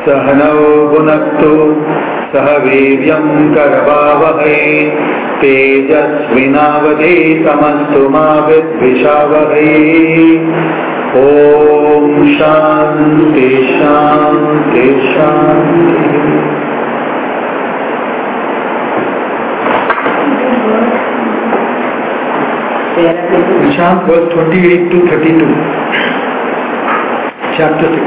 सहनौ भुनक्तु सह वीर्यं करवावहै तेजस्विनावधीतमस्तु मा विद्विषावहै। ओम शांति शांति शांति। Chant verse 28 to 32, chapter 6.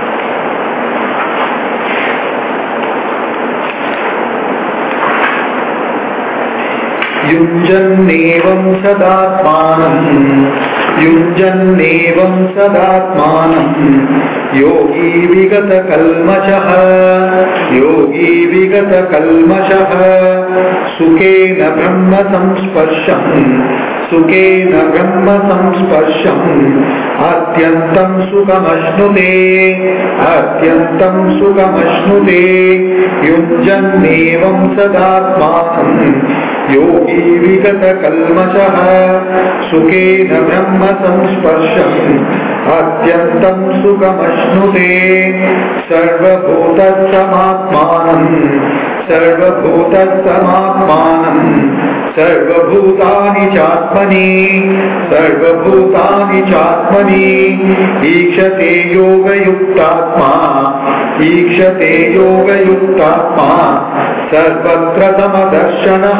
युञ्जन्नेवं सदात्मानं योगी विगतकल्मषः सुखेन ब्रह्म संस्पर्शम् अत्यन्तं सुखमश्नुते युञ्जन्नेवं सदात्मानं योगी विगतकल्मषः सुखेन ब्रह्म संस्पर्शम् अत्यन्तं सुखमश्नुते सर्वभूतस्थमात्मानं सर्वभूतानि चात्मनि ईक्षते योगयुक्तात्मा सर्वत्र समदर्शनः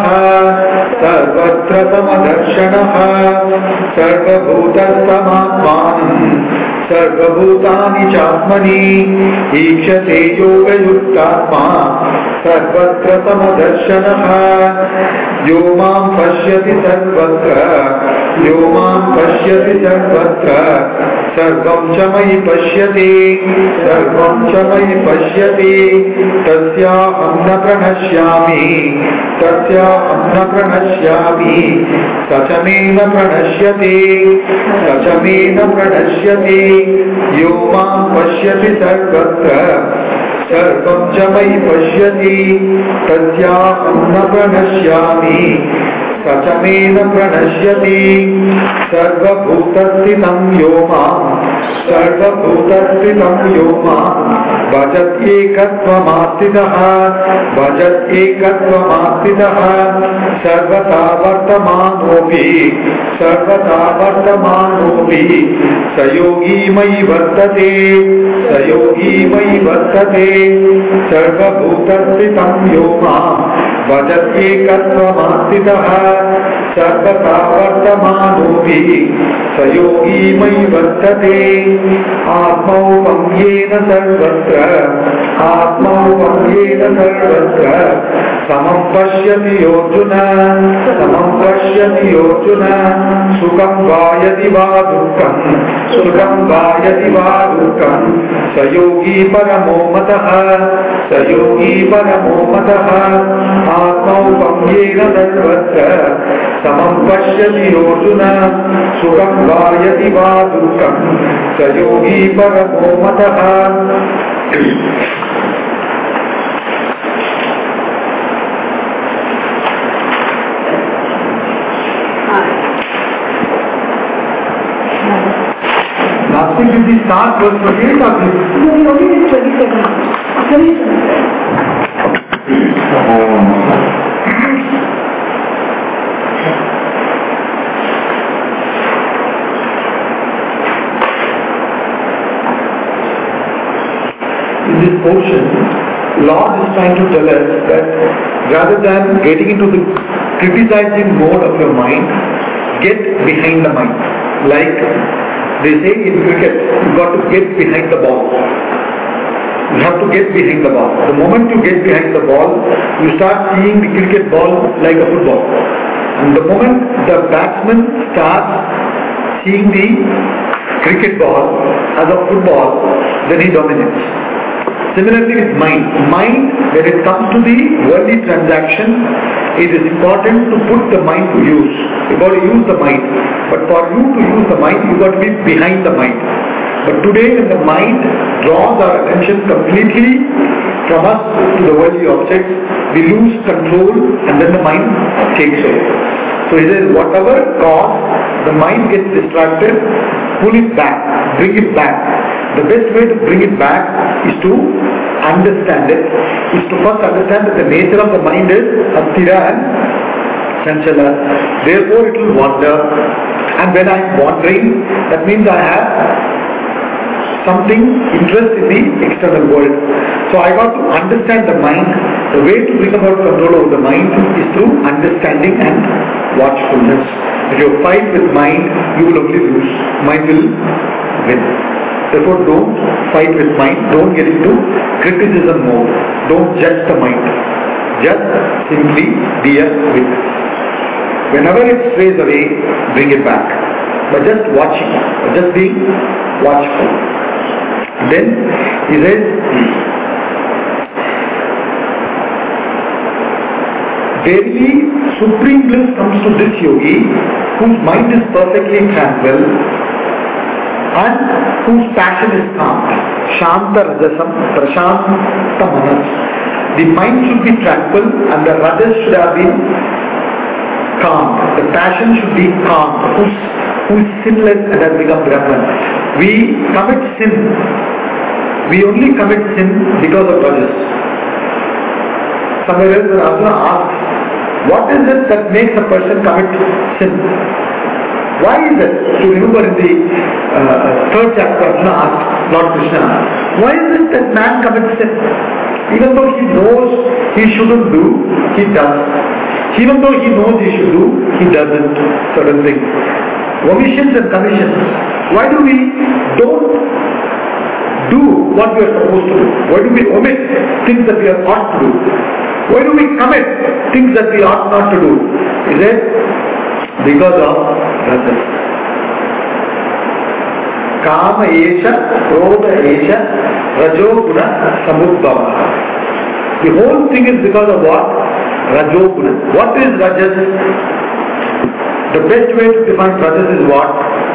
सर्वभूतस्थमात्मानं सर्वभूतानि चात्मनि ईक्षते योगयुक्तात्मा सर्वत्र समदर्शनः यो मां पश्यति सर्वत्र सर्वं च मयि पश्यति तस्याहं न प्रणश्यामि स च मे न प्रणश्यति यो मां पश्यति सर्वत्र सर्वं च मयि पश्यति तस्याहं न प्रणश्यामि स च मे न प्रणश्यति सर्वभूतस्थितं यो मां भजत्येकत्वमास्थितः सर्वथा वर्तमानोऽपि स योगी मयि वर्तते सर्वभूतस्थितं यो मां भजत्येकत्वमास्थितः सर्वथा वर्तमानोऽपि स योगी मयि वर्तते आत्मौपम्येन सर्वत्र समं पश्यति योऽर्जुन सुखं वा यदि वा दुःखं स योगी परमो मतः आत्मौपम्येन सर्वत्र समं पश्यति योऽर्जुन सुखं वा यदि वा दुःखं स योगी परमो मतः। Did we start verse 28 or this? No, we only did 27. In this portion, Lord is trying to tell us that rather than getting into the criticizing mode of your mind, get behind the mind. Like they say in cricket, you got to get behind the ball. You have to get behind the ball. The moment you get behind the ball, you start seeing the cricket ball like a football. And the moment the batsman starts seeing the cricket ball as a football, then he dominates. Similarly with mind. Mind, when it comes to the worldly transaction, it is important to put the mind to use. You got to use the mind. But for you to use the mind, you got to be behind the mind. But today when the mind draws our attention completely from us to the worldly objects, we lose control and then the mind takes over. So he says, whatever cause the mind gets distracted, pull it back, bring it back. The best way to bring it back is to understand it is to first understand that the nature of the mind is Astira and Chanchala. Therefore it will wander, and when I am wandering, that means I have something interest in the external world. So I got to understand the mind. The way to bring about control over the mind is through understanding and watchfulness. If you fight with mind, you will only lose. Mind will win. Therefore don't fight with mind. Don't get into criticism mode. Don't judge the mind. Just simply be a witness. Whenever it strays away, bring it back. But just watching, just being watchful. Then he says, verily supreme bliss comes to this yogi whose mind is perfectly tranquil and whose passion is calm. Shanta rajasam prashanta manas. The mind should be tranquil and the rajas should have been calm. The passion should be calm. Who is sinless and has become Brahman. We commit sin. We only commit sin because of rajas. Somewhere else when Arjuna asks, what is it that makes a person commit sin? Why is it? You remember in the third chapter Arjuna asked Lord Krishna, why is it that man commits sin? Even though he knows he shouldn't do, he does. Even though he knows he should do, he doesn't certain things. Omissions and commissions. Why do we don't do what we are supposed to do? Why do we omit things that we are ought to do? Why do we commit things that we ought not to do? Is it because of rajas? Kama esha, krodha esha, rajo guna samudbhava. The whole thing is because of what? Rajo guna. What is rajas? The best way to define rajas is what?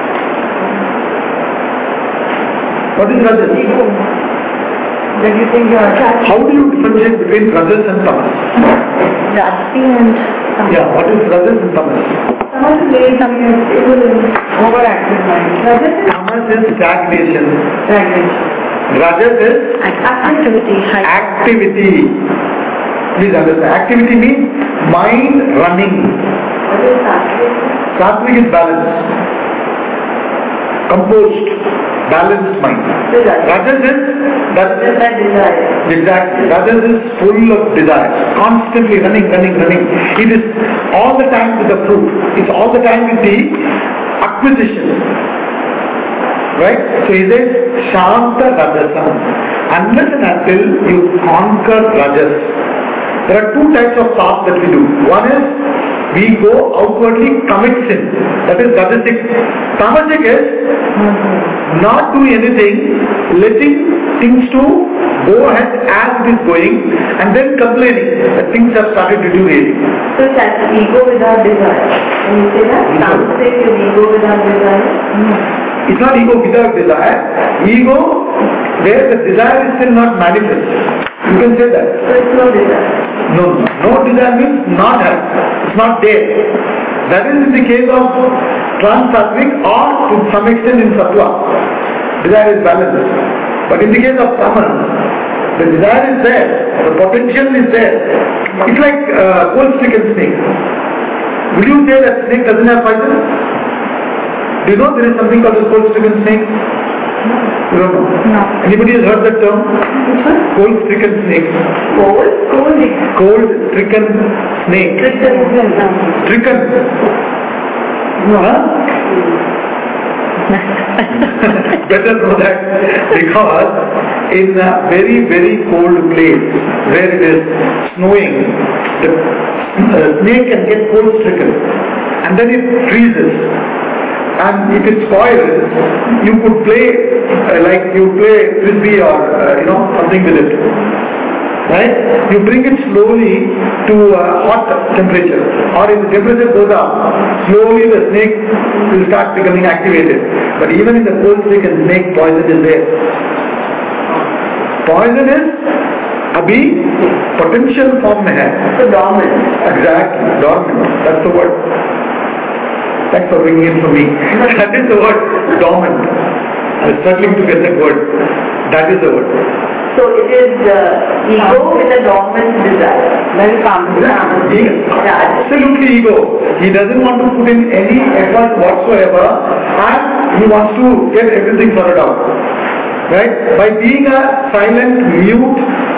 What is rajas? That you think you are attached. How do you differentiate between rajas and tamas? Rajasi and tamas. Yeah, what is rajas and tamas? Tamas is very something overactive mind. Tamas is stagnation. Rajas is Activity. activity. Please understand. Activity means mind running. What is sattvic? Sattvic is balance. Composed. Balanced mind. Rajas is that desire. Exactly. Rajas is full of desire. Constantly running. It is all the time with the fruit. It's all the time with the acquisition. Right? So he says, Shanta Rajasam. Unless and until you conquer Rajas. There are two types of thoughts that we do. One is, we go outwardly commit sin. That is Rajasic. Tamasic is not do anything, letting things to go ahead as it is going, and then complaining that things have started deteriorating. So that's ego without desire. Can you say that? Tamasic is ego without desire? It's not ego without desire. Ego where the desire is still not manifest. You can say that. So it's no desire. No desire means not have. It's not there. That is in the case of trans-sattvic or to some extent in sattva. Desire is balanced. But in the case of tamas, the desire is there. The potential is there. It's like cold-stricken snake. Will you say that snake doesn't have poison? Do you know there is something called a cold-stricken snake? You don't know? No. Anybody has heard that term? Which one? Cold-stricken snake. Cold-stricken snake. Stricken. Huh? Better know that because in a very, very cold place where it is snowing, the snake can get cold-stricken and then it freezes. And if it spoils, you could play like you play frisbee or something with it. Right? You bring it slowly to hot temperature, or if the temperature goes up, slowly the snake will start becoming activated. But even in the cold stricken snake, poison is there. Poison is abhi potential form mein hai. So dormant. Exactly, dormant. That's the word. Thanks for bringing it for me. That is the word, dormant. I was struggling to get that word. That is the word. So it is ego with a dormant desire. Very Absolutely ego. He doesn't want to put in any effort whatsoever and he wants to get everything sorted out. Right? By being a silent, mute,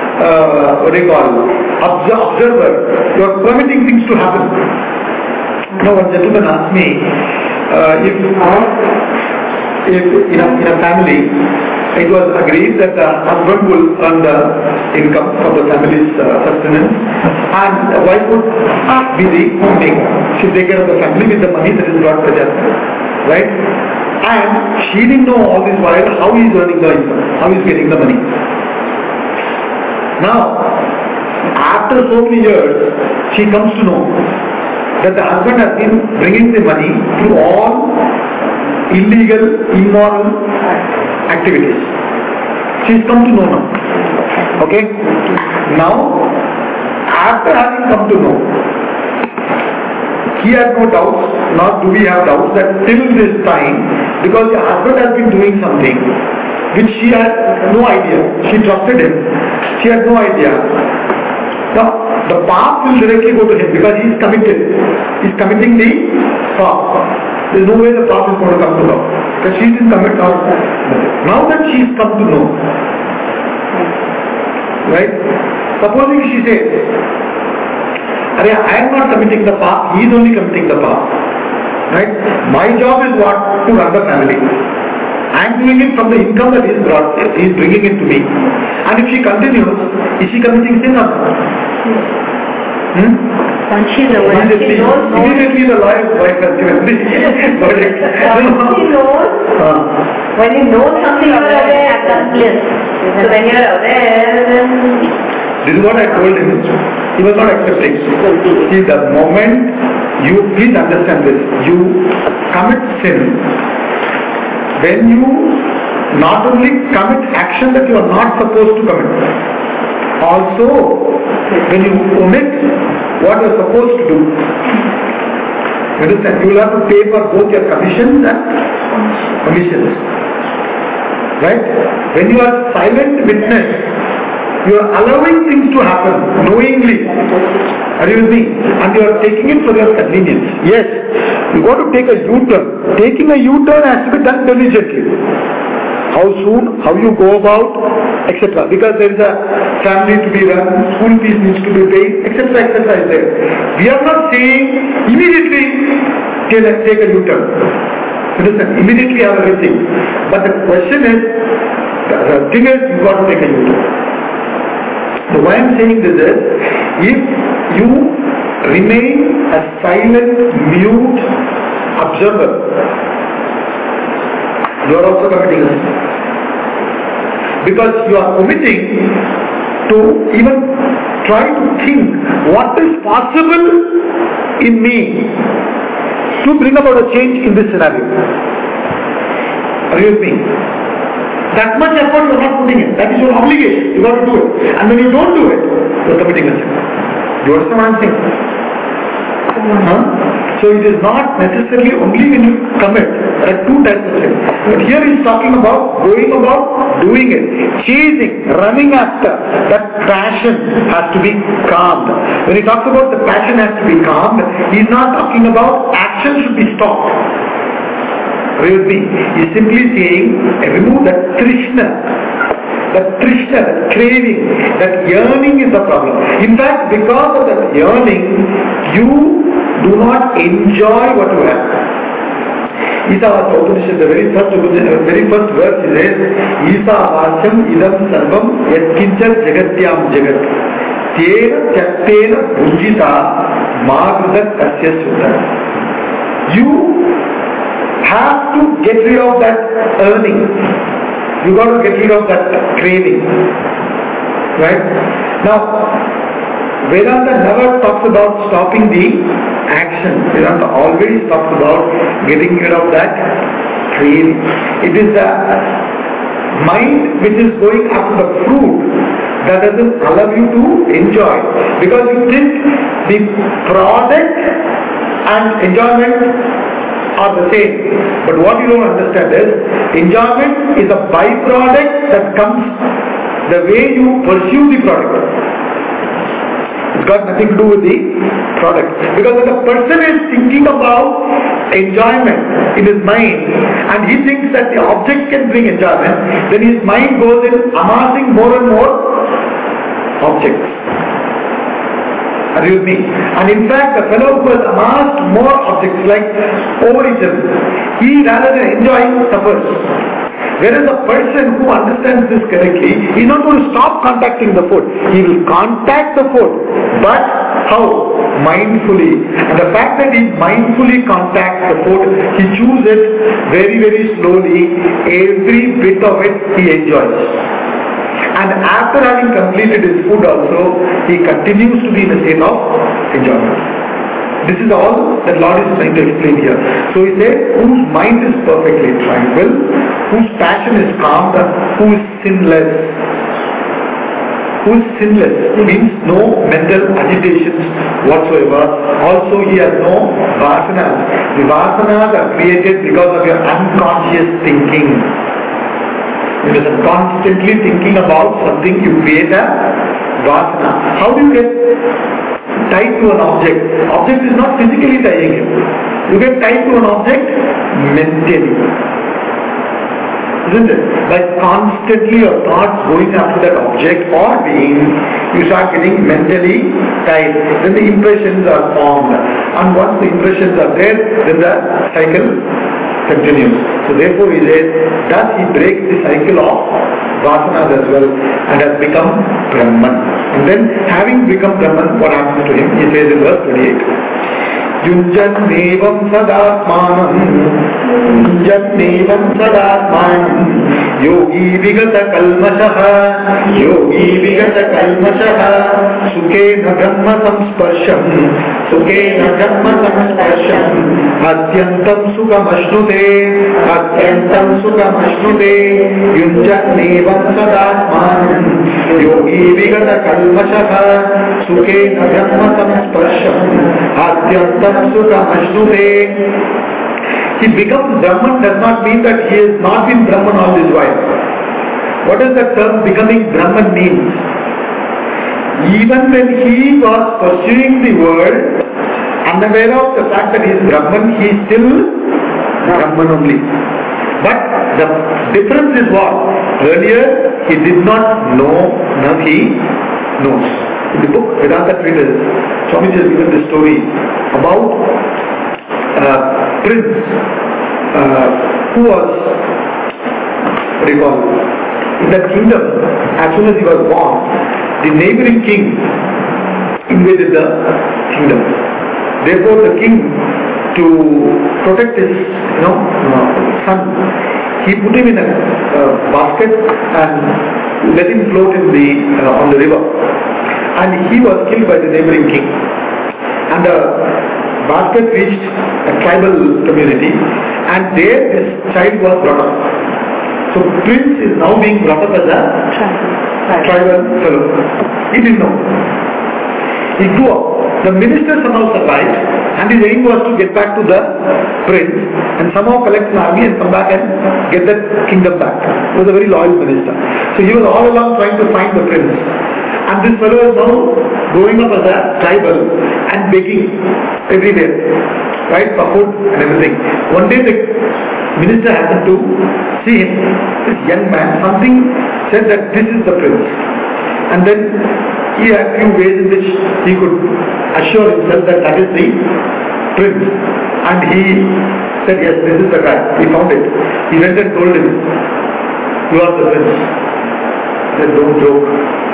observer, you are permitting things to happen. Now one gentleman asked me if in a family it was agreed that the husband will earn the income for the family's sustenance and the wife would be the homemaker. She take care of the family with the money that is brought by right? And she didn't know all this while how he is earning the income, how he is getting the money. Now, after so many years, she comes to know that the husband has been bringing the money through all illegal, immoral activities. She's come to know now. Okay? Now, after having come to know, he has no doubts, nor do we have doubts that till this time, because the husband has been doing something which she had no idea. She trusted him. She had no idea. Now, the path will directly go to him because he is committed. He is committing the path. There is no way the path is going to come to her. Because she didn't commit her. Now that she has come to know, right? Supposing she says, I am not committing the path, he is only committing the path. Right? My job is what? To run the family. I am doing it from the income that he is bringing it to me. And if she continues, is she committing sin or not? Once she knows, immediately the lawyer's wife has given the verdict. When you know something, you are aware. Yes. So when you are aware, then... This is what I told him. He was not accepting. See, the moment you, please understand this, you commit sin, when you not only commit action that you are not supposed to commit, also when you omit what you are supposed to do. Understand? You will have to pay for both your commissions and omissions. Right? When you are silent witness, you are allowing things to happen knowingly. Are you with me? And you are taking it for your convenience. Yes, you got to take a U-turn. Taking a U-turn has to be done diligently. How soon, how you go about, etc. Because there is a family to be run, school fees needs to be paid, etc. etc. is there. We are not saying immediately take a U-turn. Understand? Immediately have everything. But the question is, the thing is, you got to take a U-turn. So why I am saying this is, if you remain a silent, mute observer, you are also committing a sin. Because you are omitting to even try to think what is possible in me to bring about a change in this scenario. Are you with me? That much effort you are not putting in. That is your obligation. You got to do it. And when you don't do it, you are committing a sin. You understand what I am saying? So it is not necessarily only when you commit. There are two types of sin. But here he is talking about going about doing it. Chasing, running after. That passion has to be calmed. When he talks about the passion has to be calmed, he is not talking about action should be stopped. He is simply saying, remove that trishna, that craving, that yearning is the problem. In fact, because of that yearning, you do not enjoy what you have. Isa Upanishad, the very first verse is, Isa Vasyam idam sarvam yatkincha jagatyam jagat tena tyaktena bhunjita magrudat kasya sutta. You have to get rid of that earning. You got to get rid of that craving. Right? Now, Vedanta never talks about stopping the action. Vedanta always talks about getting rid of that craving. It is the mind which is going after the fruit that doesn't allow you to enjoy. Because you think the product and enjoyment are the same. But what you don't understand is, enjoyment is a byproduct that comes the way you pursue the product. It's got nothing to do with the product. Because when a person is thinking about enjoyment in his mind and he thinks that the object can bring enjoyment, then his mind goes in amassing more and more objects. Are you with me? And in fact, the fellow who has amassed more objects like overeaten, he rather than enjoying suffers. Whereas a person who understands this correctly, he is not going to stop contacting the food. He will contact the food. But how? Mindfully. And the fact that he mindfully contacts the food, he chews it very, very slowly. Every bit of it he enjoys. And after having completed his food also, he continues to be in a state of enjoyment. This is all that Lord is trying to explain here. So he said, whose mind is perfectly tranquil, whose passion is calm, who is sinless. Who is sinless means no mental agitations whatsoever. Also he has no vasanas. The vasanas are created because of your unconscious thinking. When you are constantly thinking about something, you create a vasana. How do you get tied to an object? Object is not physically tying you. You get tied to an object mentally. Isn't it? By constantly your thoughts going after that object or being, you start getting mentally tied. Then the impressions are formed. And once the impressions are there, then the cycle continues. So therefore he says, thus he breaks the cycle of vasanas as well and has become Brahman. And then having become Brahman, what happens to him? He says in verse 28. Yunjannevam sadatmanam Yunjannevam sadatmanam Yogi vigata kalmashaha Yogi vigata kalmashaha Sukhena dhamma samsparsham Sukhena dhamma samsparsham Atyantam sukam ashnute Atyantam sukam ashnute Yunjannevam sadatmanam Yogi vigata kalmashaha Sukhena dhamma samsparsham Atyantam he becomes Brahman does not mean that he has not been Brahman all this while. What does the term becoming Brahman mean? Even when he was pursuing the world, unaware of the fact that he is Brahman, he is still Brahman only. But the difference is what? Earlier he did not know, now he knows. In the book Vedanta Treatise, Swamiji has given the story about a prince who was, what do you call it? In that kingdom, as soon as he was born, the neighboring king invaded the kingdom. Therefore the king, to protect his son, he put him in a basket and let him float in on the river. And he was killed by the neighboring king. And the basket reached a tribal community, and there this child was brought up. So prince is now being brought up as a tribal fellow. He didn't know. He grew up. The minister somehow survived, and his aim was to get back to the prince and somehow collect an army and come back and get that kingdom back. He was a very loyal minister. So he was all along trying to find the prince. And this fellow is now growing up as a tribal and begging everywhere, right, for food and everything. One day the minister happened to see him, this young man, something said that this is the prince. And then he had few ways in which he could assure himself that that is the prince. And he said, yes, this is the guy. He found it. He went and told him, you are the prince. He said, don't joke.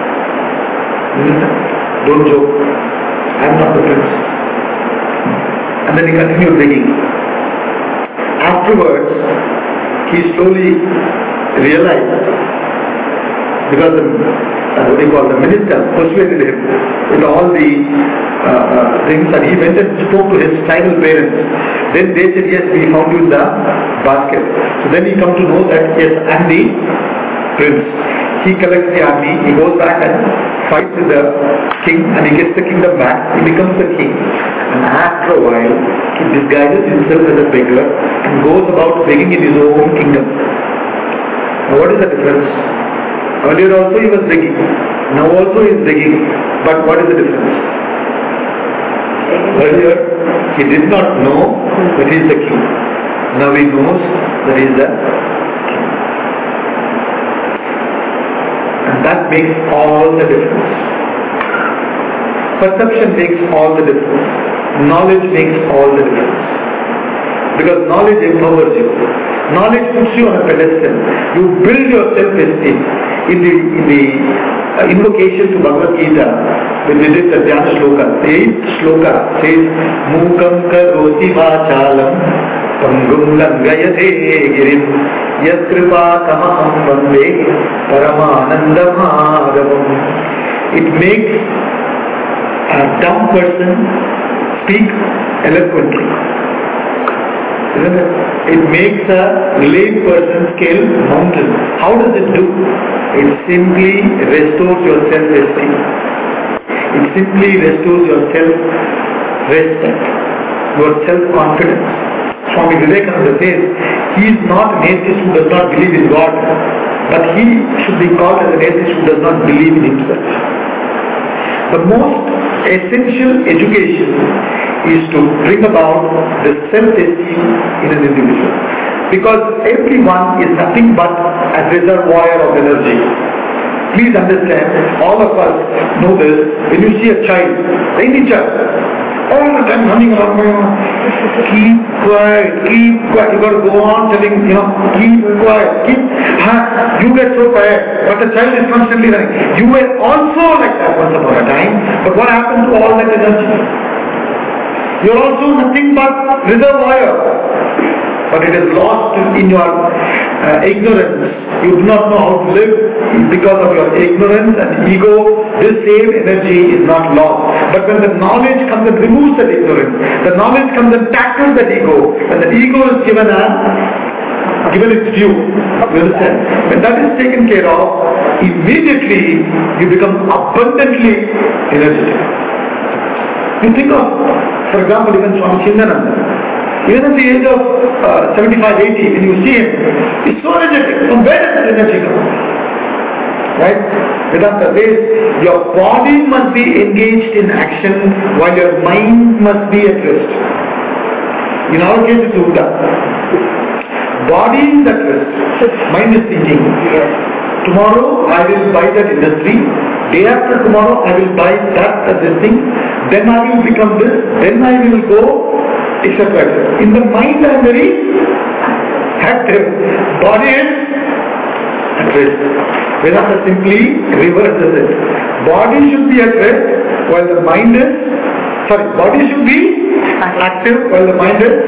Don't joke. I am not the prince. And then he continued begging. Afterwards, he slowly realized, because the minister persuaded him with all the things, and he went and spoke to his tribal parents. Then they said, yes, we found you in the basket. So then he come to know that, yes, I am the prince. He collects the army, he goes back and fights with the king, and he gets the kingdom back, he becomes the king. And after a while, he disguises himself as a beggar and goes about begging in his own kingdom. Now what is the difference? Earlier also he was begging. Now also he is begging. But what is the difference? Earlier he did not know that he is the king. Now he knows that he is the king. And that makes all the difference. Perception makes all the difference. Knowledge makes all the difference. Because knowledge empowers you. Knowledge puts you on a pedestal. You build your self-esteem. In the invocation to Bhagavad Gita, when we did the Dhyana Shloka, the 8th Shloka says, Mukam karoti vachalam pangum langayate girim yat kripa kamaham vande paramanandamadavam. It makes a dumb person speak eloquently. Isn't it? It makes a lame person scale mountain. How does it do? It simply restores your self-esteem. It simply restores your self-respect, your self-confidence. Swami Vivekananda says, he is not an atheist who does not believe in God, but he should be called as an atheist who does not believe in himself. The most essential education is to bring about the self-esteem in an individual. Because everyone is nothing but a reservoir of energy. Please understand, all of us know this. When you see a child, any child, all the time running around, keep quiet. You got to go on telling, keep quiet, you get so tired, but the child is constantly running. You were also like that once upon a time, but what happened to all that energy? You are also nothing but reservoir, but it is lost in your ignorance. You do not know how to live because of your ignorance and ego. This same energy is not lost. But when the knowledge comes and removes that ignorance, the knowledge comes and tackles that ego, and the ego is given its due. You understand? When that is taken care of, immediately you become abundantly energetic. You think of, for example, even Swami Chindananda. Even at the age of 75, 80, when you see him, he's so energetic. From where does that energy come? Right? Vedanta says, your body must be engaged in action while your mind must be at rest. In our case, it's Ulta. Body is at rest, mind is thinking. Tomorrow I will buy that industry. Day after tomorrow I will buy this thing. Then I will become this. Then I will go, etc. In the mind I am very active. Body is at rest. Vedanta simply reverses it. Body should be at rest while the mind is, body should be active while the mind is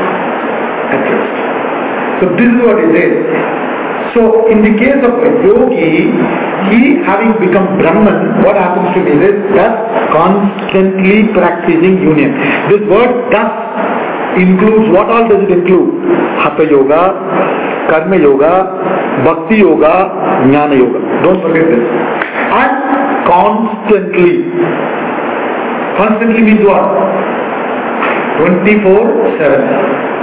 at rest. So this is what he says. So in the case of a yogi, he having become Brahman, what happens to me is thus constantly practicing union. This word thus includes, what all does it include? Hatha Yoga, Karma Yoga, Bhakti Yoga, Jnana Yoga. Don't forget this. And constantly. Constantly means what? 24/7.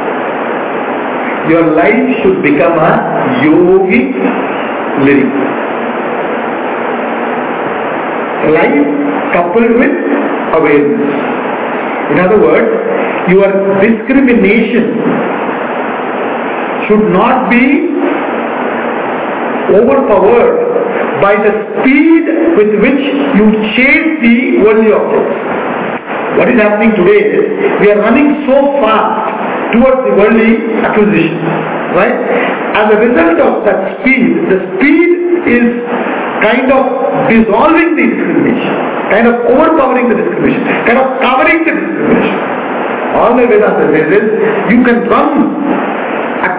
Your life should become a yogic living. Life coupled with awareness. In other words, your discrimination should not be overpowered by the speed with which you chase the worldly objects. What is happening today is, we are running so fast towards the worldly acquisition, right? As a result of that speed, the speed is kind of dissolving the discrimination, kind of overpowering the discrimination, kind of covering the discrimination. All the Vedanta says is, you can run at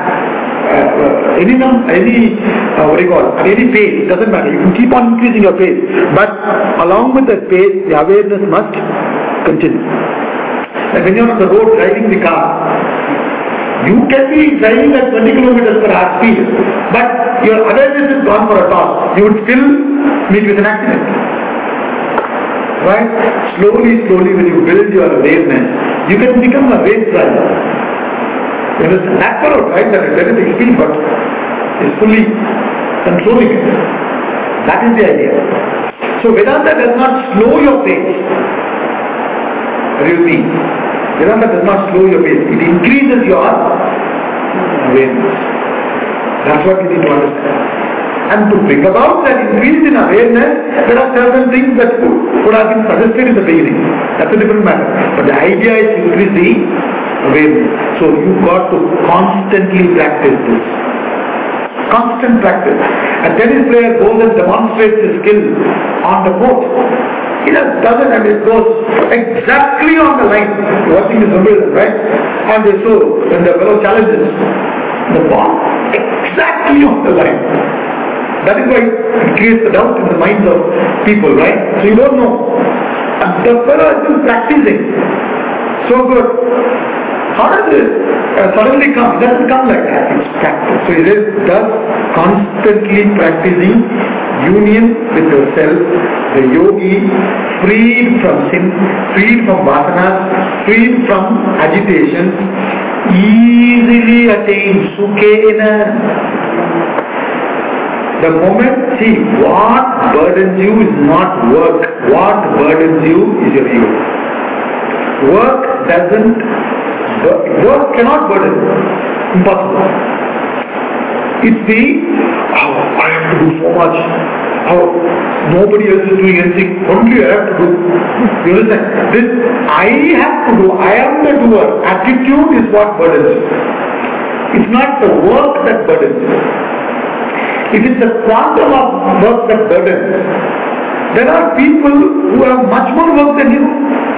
any pace, doesn't matter. You can keep on increasing your pace, but along with that pace, the awareness must continue. Like when you're on the road driving the car, you can be driving at 20 kilometers per hour speed, but your awareness is gone for a toss. You would still meet with an accident. Right? Slowly, when you build your awareness, you can become a race driver. You understand? That fellow drives at a very big speed, but is fully controlling it. That is the idea. So Vedanta does not slow your pace. What do you mean? Vedanta does not slow your pace. It increases your awareness. That's what you need to understand. And to bring about that increase in awareness, there are certain things that could have been suggested in the beginning. That's a different matter. But the idea is to increase the awareness. So you got to constantly practice this. Constant practice. A tennis player goes and demonstrates his skill on the court. He just does it and it goes exactly on the line. You're watching this Wimbledon, right? And they show when the fellow challenges the ball exactly on the line. That is why it creates the doubt in the minds of people, right? So you don't know. And the fellow has been practicing so good. How does it suddenly come? It doesn't come like that. It's practice. So it is thus constantly practicing union with yourself, the yogi, freed from sin, freed from vasanas, freed from agitation, easily attained sukhena. The moment, see, what burdens you is not work. What burdens you is your ego. Work cannot burden. Impossible. It's the, I have to do so much. Nobody else is doing anything. Only I have to do. You understand? This I have to do, I am the doer. Attitude is what burdens you. It's not the work that burdens you. If it's the quantum of work that burdens, there are people who have much more work than you.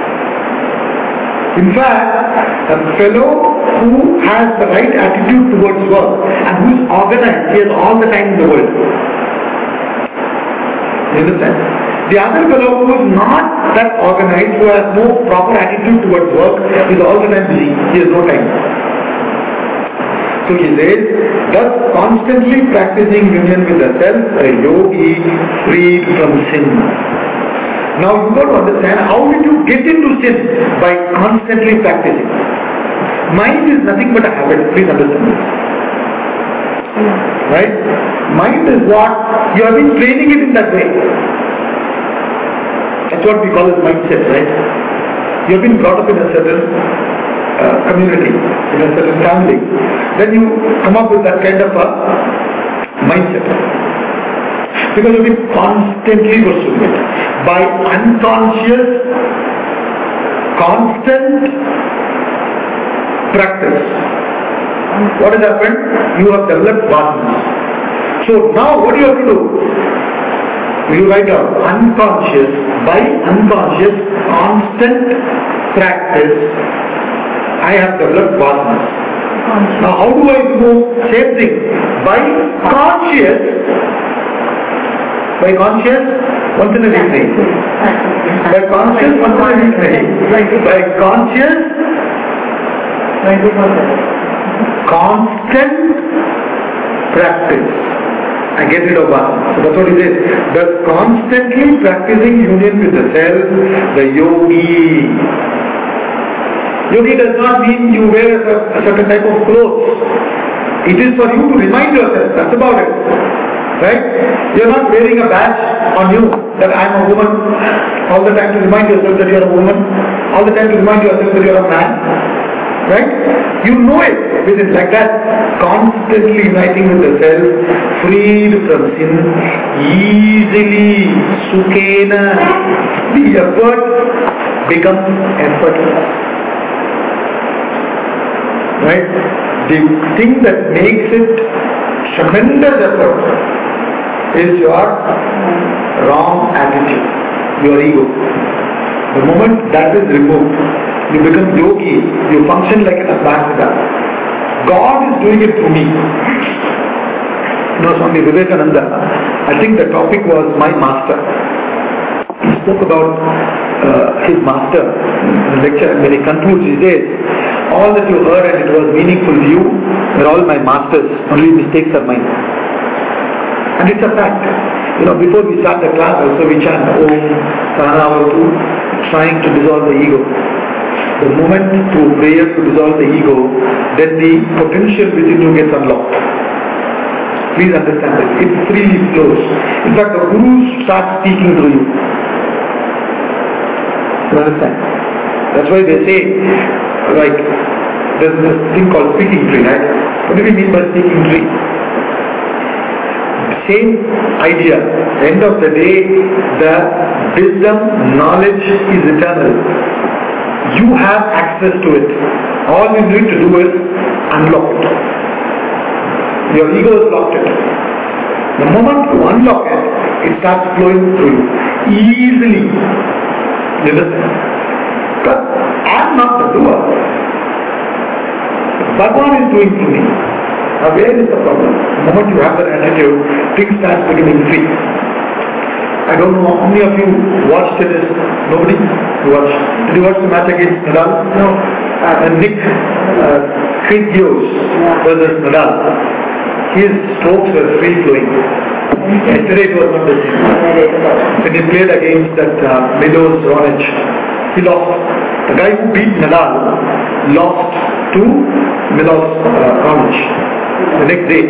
In fact, a fellow who has the right attitude towards work and who is organized, he has all the time in the world. You understand? The other fellow who is not that organized, who has no proper attitude towards work, is all the time busy. He has no time. So he says, thus constantly practicing union with the self, a yogi freed from sin. Now you got to understand, how did you get into sin? By constantly practicing. Mind is nothing but a habit. Please understand this. Right? Mind is what? You have been training it in that way. That's what we call as mindset, right? You have been brought up in a certain community, in a certain family. Then you come up with that kind of a mindset. Because you've been constantly pursuing it. By unconscious, constant practice. What has happened? You have developed vasanas. So now what do you have to do? You write down unconscious, by unconscious, constant practice, I have developed vasanas. Now how do I do? Same thing. By conscious, once in a week. By conscious, once in a week. By conscious, constant practice, I get rid of vasana. So that's what he says. Thus constantly practicing union with the self, the yogi. Yogi does not mean you wear a certain type of clothes. It is for you to remind yourself. That's about it. Right? You are not wearing a badge on you that I am a woman. All the time to remind yourself that you are a woman. All the time to remind yourself that you are a man. Right? You know it within like that. Constantly uniting with the self, freed from sin, easily, sukhena. The effort becomes effortless. Right? The thing that makes it tremendous effort is your wrong attitude, your ego. The moment that is removed, you become yogi, you function like an ambassador. God is doing it through me. You know, Swami Vivekananda, I think the topic was my master. He spoke about his master in the lecture, and when he concludes, he says, all that you heard and it was meaningful to you were all my masters, only mistakes are mine. And it's a fact. You know, before we start the class also we chant Om Sahanavatu, trying to dissolve the ego. The moment through prayer to dissolve the ego, then the potential within you gets unlocked. Please understand this. It freely flows. In fact, the Guru starts speaking through you. You understand? That's why they say, like, there's this thing called speaking tree, right? What do we mean by speaking tree? Same idea. End of the day, the wisdom, knowledge is eternal. You have access to it. All you need to do is unlock it. Your ego has locked it. The moment you unlock it, it starts flowing through you easily. You understand? But I am not the doer. Bhagavan is doing to me. Now where is the problem? The moment you have that attitude, things start becoming free. I don't know how many of you watched tennis. Nobody? You watched? Did you watch the match against Nadal? No. Nick Kyrgios versus Nadal. His strokes were free flowing. Yesterday it was not the same. When he played against that Milos Raonic, he lost. The guy who beat Nadal lost to Milos Raonic. The next day.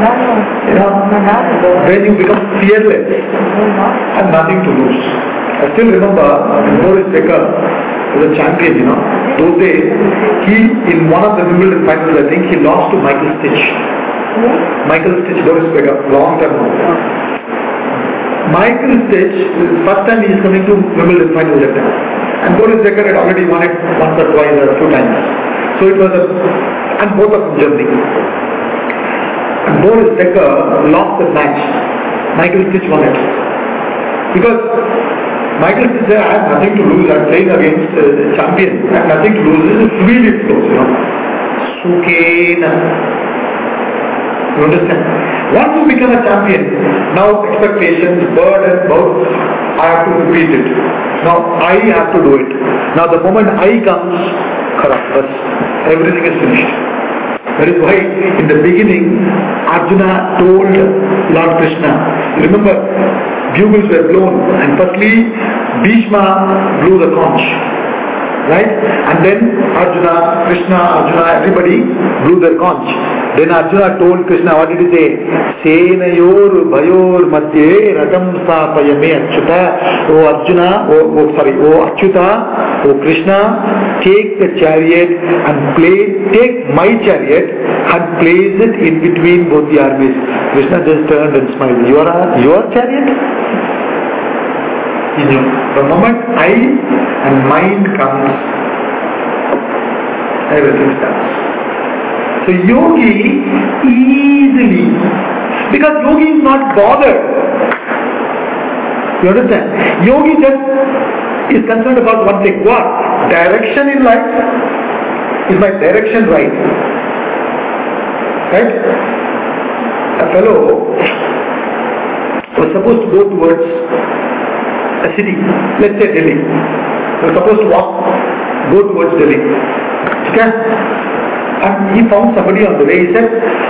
When you become fearless and nothing to lose. I still remember Boris Becker was a champion, Those days, he, in one of the Wimbledon finals, I think, he lost to Michael Stich. Michael Stich, Boris Becker, long time ago. Michael Stich, first time he is coming to Wimbledon finals that time. And Boris Becker had already won it once or twice or a few times. So it was and both of them Germany. And Boris Becker lost the match. Michael Stich won it. Because Michael Stich said, I have nothing to lose. I am playing against the champion. I have nothing to lose. This is freely flows, Sukena. You understand? Once you become a champion, now expectations, burden, both, I have to repeat it. Now I have to do it. Now the moment I comes, everything is finished. That is why in the beginning Arjuna told Lord Krishna, remember, bugles were blown and firstly Bhishma blew the conch, right? And then Arjuna, everybody blew their conch. Then Arjuna told Krishna, what did he say? Senayor bhayor madhye ratam sapayame Achyuta. Oh Arjuna, oh Achyuta, oh Krishna, take the chariot and take my chariot and place it in between both the armies. Krishna just turned and smiled. Your chariot? He knew. The moment I and mind comes, everything starts. So yogi easily, because yogi is not bothered. You understand? Yogi just is concerned about one thing. What? Direction in life. Is my direction right? Right? A fellow was supposed to go towards a city, let's say Delhi. He was supposed to go towards Delhi. Okay? And he found somebody on the way. He said,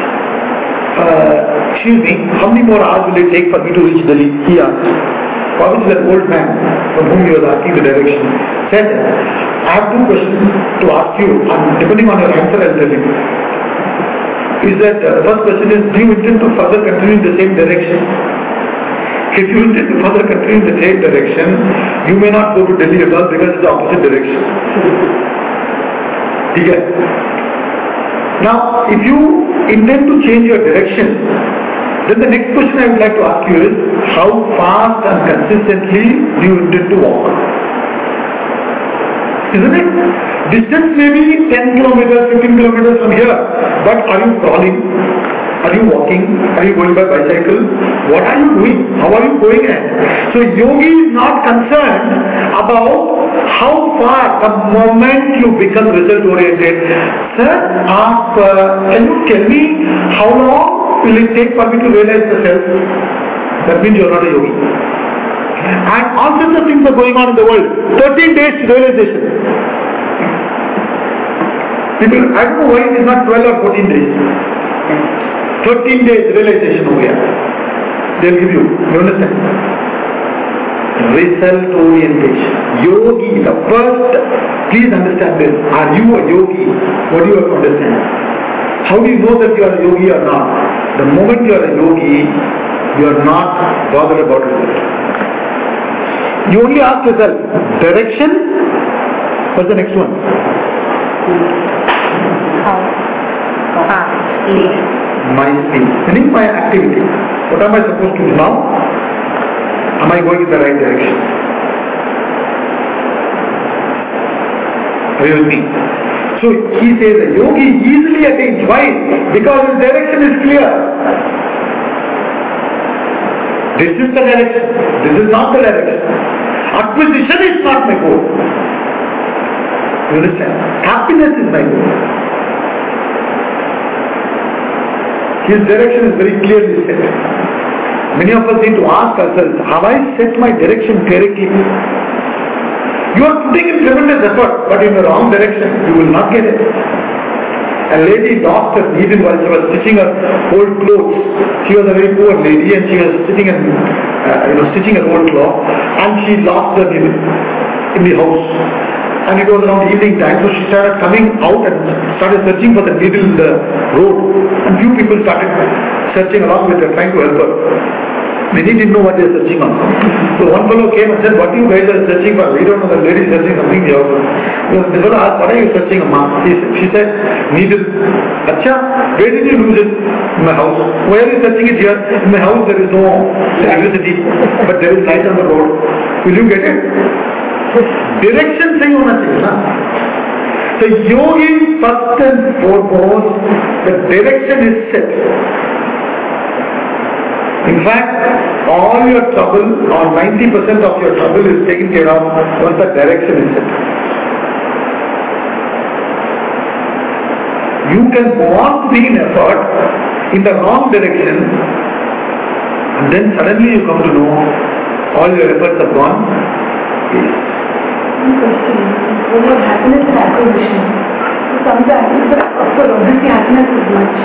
excuse me, how many more hours will it take for me to reach Delhi? He asked. Probably that old man from whom he was asking the direction said, I have two questions to ask you, and depending on your answer I'll tell you. Is that first question is, do you intend to further continue in the same direction? If you intend to further continue in the same direction, you may not go to Delhi at all because it's the opposite direction. Okay. Now, if you intend to change your direction, then the next question I would like to ask you is, how fast and consistently do you intend to walk? Isn't it? Distance may be 10 kilometers, 15 kilometers from here, but are you crawling? Are you walking? Are you going by bicycle? What are you doing? How are you going at? So yogi is not concerned about how far. The moment you become result oriented, sir, can you tell me how long will it take for me to realize the self? That means you are not a yogi. And all sorts of things are going on in the world. 13 days realization. People, I don't know why it is not 12 or 14 days. 13 days realization over here. They'll give you. You understand? Result orientation. Yogi, the first, please understand this. Are you a yogi? What do you have to understand? How do you know that you are a yogi or not? The moment you are a yogi, you are not bothered about result. You only ask yourself, direction, what's the next one? My speed, meaning my activity. What am I supposed to do now? Am I going in the right direction? Are you with me? So he says a yogi easily attains. Why? Because his direction is clear. This is the direction. This is not the direction. Acquisition is not my goal. You understand? Happiness is my goal. His direction is very clearly set. Many of us need to ask ourselves, have I set my direction correctly? You are putting in tremendous effort, but in the wrong direction, you will not get it. A lady lost her needle while she was stitching her old clothes. She was a very poor lady and she was sitting and stitching her old cloth, and she lost her needle in the house. And it was around evening time, so she started coming out and started searching for the needle in the road. And few people started searching along with her, trying to help her. Many didn't know what they were searching on. So one fellow came and said, what you guys are searching for? We don't know, the lady is searching something in the house. So the fellow asked, what are you searching, Amma? She said, needle. Acha, where did you lose it? In my house. Why are you searching it here? In my house there is no electricity, but there is light on the road. Will you get it? Direction sahi hona chahiye na. So yogi first and foremost, the direction is set. In fact, all your trouble or 90% of your trouble is taken care of once the direction is set. You can go on putting in effort in the wrong direction, and then suddenly you come to know all your efforts have gone. What about happiness and acquisition? Sometimes, of course, obviously happiness is much,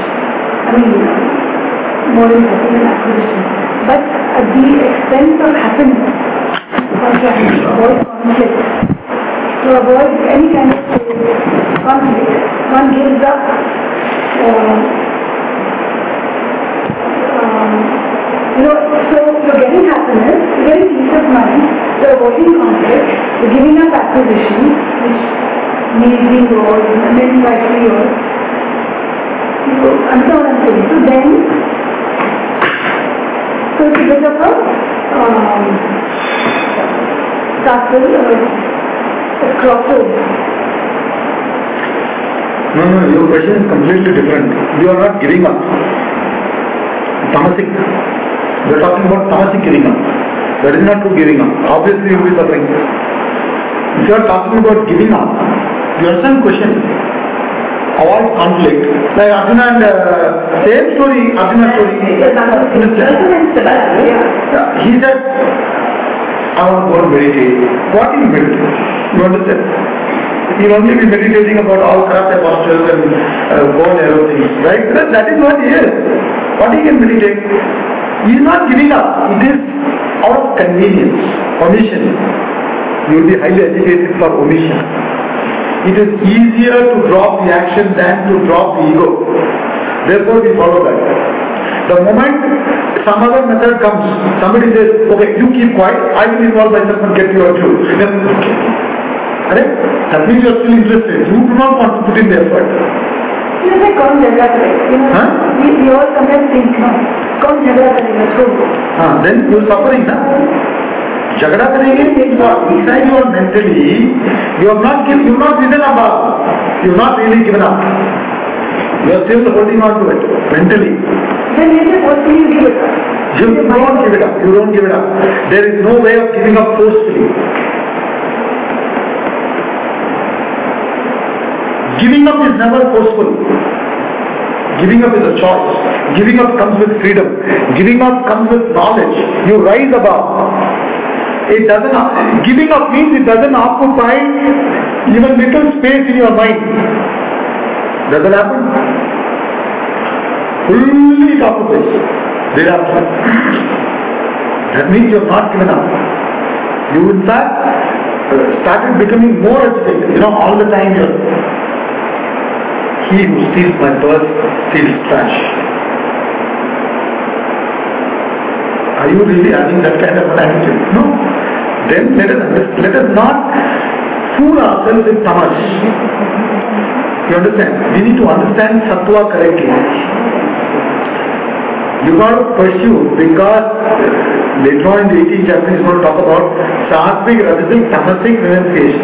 more important than acquisition. But at the expense of happiness, one tries to avoid conflict, to avoid any kind of conflict. One gives up so you're getting happiness, you're getting peace of mind, you're avoiding conflict, you're giving up acquisition, which needs being yours, and then rightfully yours. So, understand what I'm saying? So then, so it's a bit of a castle, a crossroads. No, your question is completely different. You are not giving up. Tamasic. We are talking about tamasic giving up. That is not true giving up. Obviously you will be suffering. If you are talking about giving up, you understand the question? Avoid conflict. Like Arjuna and same story, Arjuna story. He said, I want to go and meditate. What do you meditate? You understand? He will only be meditating about all karate postures and bone arrow things, right? That is what he is. What he can meditate? He is not giving up. It is out of convenience, omission. You will be highly agitated for omission. It is easier to drop the action than to drop the ego. Therefore we follow that. The moment some other method comes, somebody says, okay, you keep quiet, I will involve myself and get you out too. Then, that means you are still interested. You do not want to put in the effort. You say, kaun jagda karega? We all sometimes think, kaun jagda karega? Then you are suffering, na? Jagda karenge means what? Inside you are mentally, you have not risen above. You have not really given up. You are still holding on to it, mentally. Then you say, what will you give it up? You don't give it up. You don't give it up. There is no way of giving up forcefully. Giving up is never forceful. Giving up is a choice. Giving up comes with freedom. Giving up comes with knowledge. You rise above. Giving up means it doesn't occupy even little space in your mind. Does that happen? Fully it occupies. Thereafter. That means you have not given up. You in fact started becoming more agitated. All the time He who steals my purse steals trash. Are you really having that kind of an attitude? No. Then let us not fool ourselves with tamas. You understand? We need to understand sattva correctly. You got to pursue, because later on in the 18th chapter is going to talk about sattvic, rajasic, tamasic renunciation.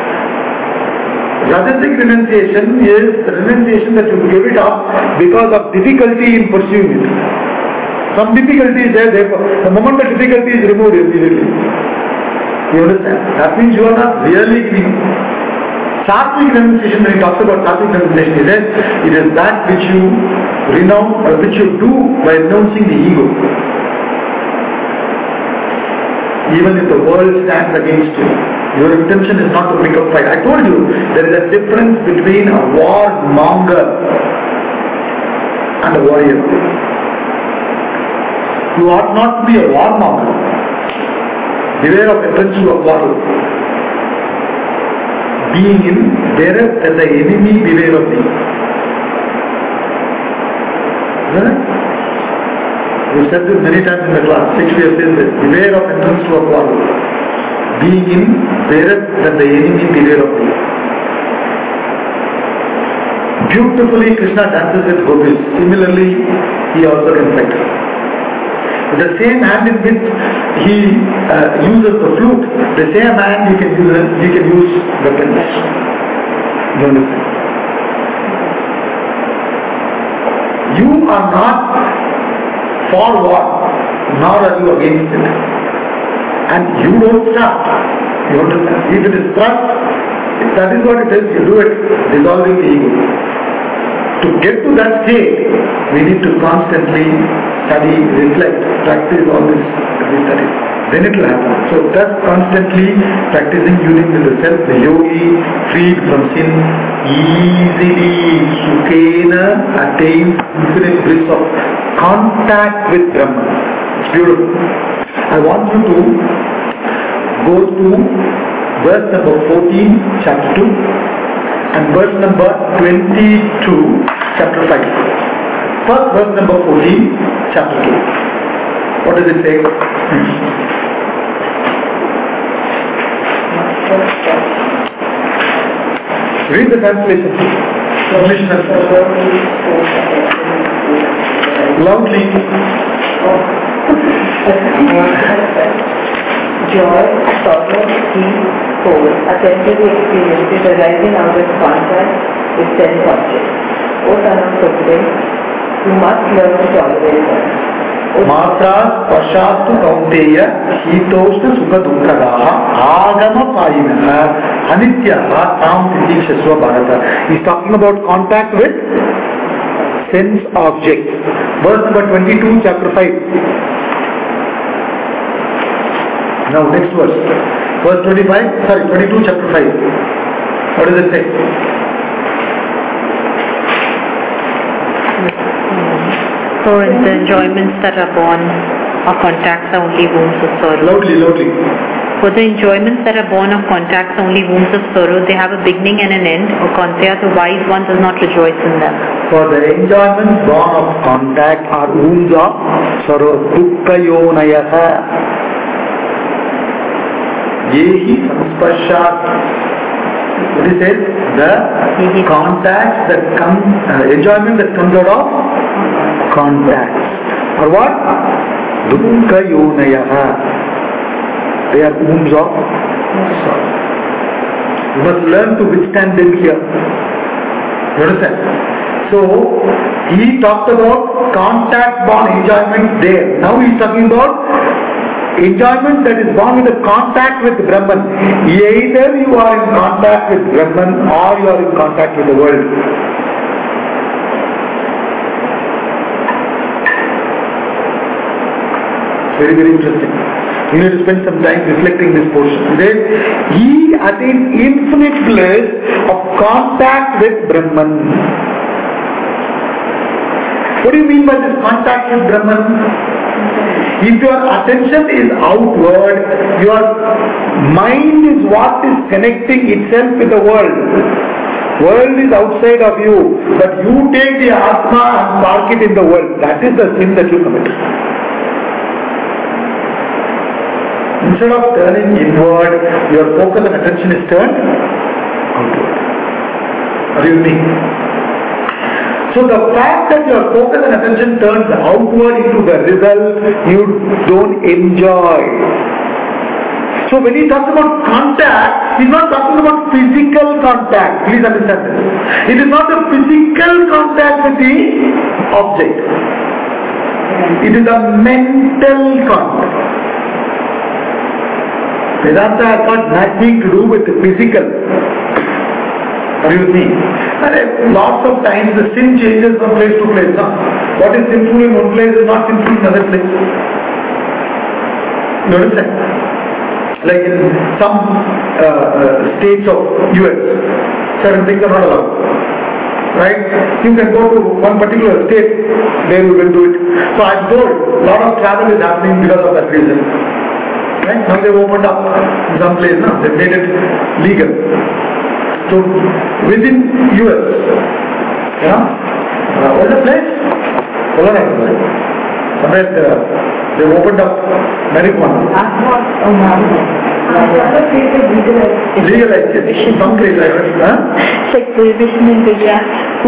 Rajasic renunciation is the renunciation that you give it up because of difficulty in pursuing it. Some difficulty is there, therefore, the moment the difficulty is removed immediately. You understand? That means you are not really giving. Sattvic renunciation, when he talks about sattvic renunciation, he says it is that which you renounce, or which you do by renouncing the ego. Even if the world stands against you, your intention is not to pick up fight. I told you, there is a difference between a warmonger and a warrior. You ought not to be a warmonger. Beware of entrance to a quarrel. Being in, whereas as the enemy, beware of thee. Right? We said this many times in the class. Shakespeare says this. Beware of entrance to a quarrel. Being in, whereas as the enemy, beware of thee. Beautifully Krishna dances with gopis. Similarly, he also can fight. With the same hand in which he uses the flute, the same hand he can use weapons. You understand? You are not for war, nor are you against it. And you don't start. You understand? If it is thrust, that is what it is. You do it, dissolving the ego. To get to that state, we need to constantly study, reflect, practice all this every study. Then it will happen. So thus constantly practicing union with the self, the yogi, freed from sin, easily, sukhena, attains infinite bliss of contact with Brahman. It's beautiful. I want you to go to verse number 14, chapter 2, and verse number 22, chapter 5. First verse number 14, chapter 2. What does it say? Read the translation. English translation. Loudly. Joy, sorrow, peace, soul, authentic experiences arising out of contact with sense objects. O son of Sukhdev, you must learn to tolerate them. Matra Pashastu Kaunteya Hitoshna Sukha Dukkadaha Agama Payinaha Anityaha Tam Titikshaswa Bharata. He's talking about contact with sense objects. Verse number 22, chapter 5. Now next verse. Verse 22, chapter 5. What does it say? So the enjoyments that are born of contacts are only wounds of sorrow. Loudly. For the enjoyments that are born of contacts are only wounds of sorrow. They have a beginning and an end. O Kaunteya, the wise one does not rejoice in them. For the enjoyments born of contact are wounds of sorrow. Dukkayonayaha. Yehi samspashat. What is it? The contact that comes, enjoyment that comes out of contact. Or what? Dukkayonayaha. They are wounds of sorrow. You must learn to withstand them here. You understand? So, he talked about contact born enjoyment there. Now he is talking about enjoyment that is born with a contact with Brahman. Either you are in contact with Brahman or you are in contact with the world. Very, very interesting. You need to spend some time reflecting this portion. Then he attains infinite bliss of contact with Brahman. What do you mean by this contact with Brahman? If your attention is outward, your mind is what is connecting itself with the world. World is outside of you, but you take the Atma and park it in the world. That is the sin that you commit. Instead of turning inward, your focus and attention is turned outward. Are you with me? So the fact that your focus and attention turns outward into the result you don't enjoy. So when he talks about contact, he's not talking about physical contact. Please understand this. It is not the physical contact with the object. It is a mental contact. Vedanta has got nothing to do with the physical. Are you with me? Lots of times the sin changes from place to place. No? What is sinful in one place is not sinful in another place. You understand? Like in some states of US, certain things are not allowed. Right? You can go to one particular state, there you will do it. So I'm told a lot of travel is happening because of that reason. Right? Now they've opened up in some place, no? They've made it legal. So within US, what's the place? Somewhere they've opened up marijuana. Legalized it. Some place I heard. It's like prohibition in Gujarat.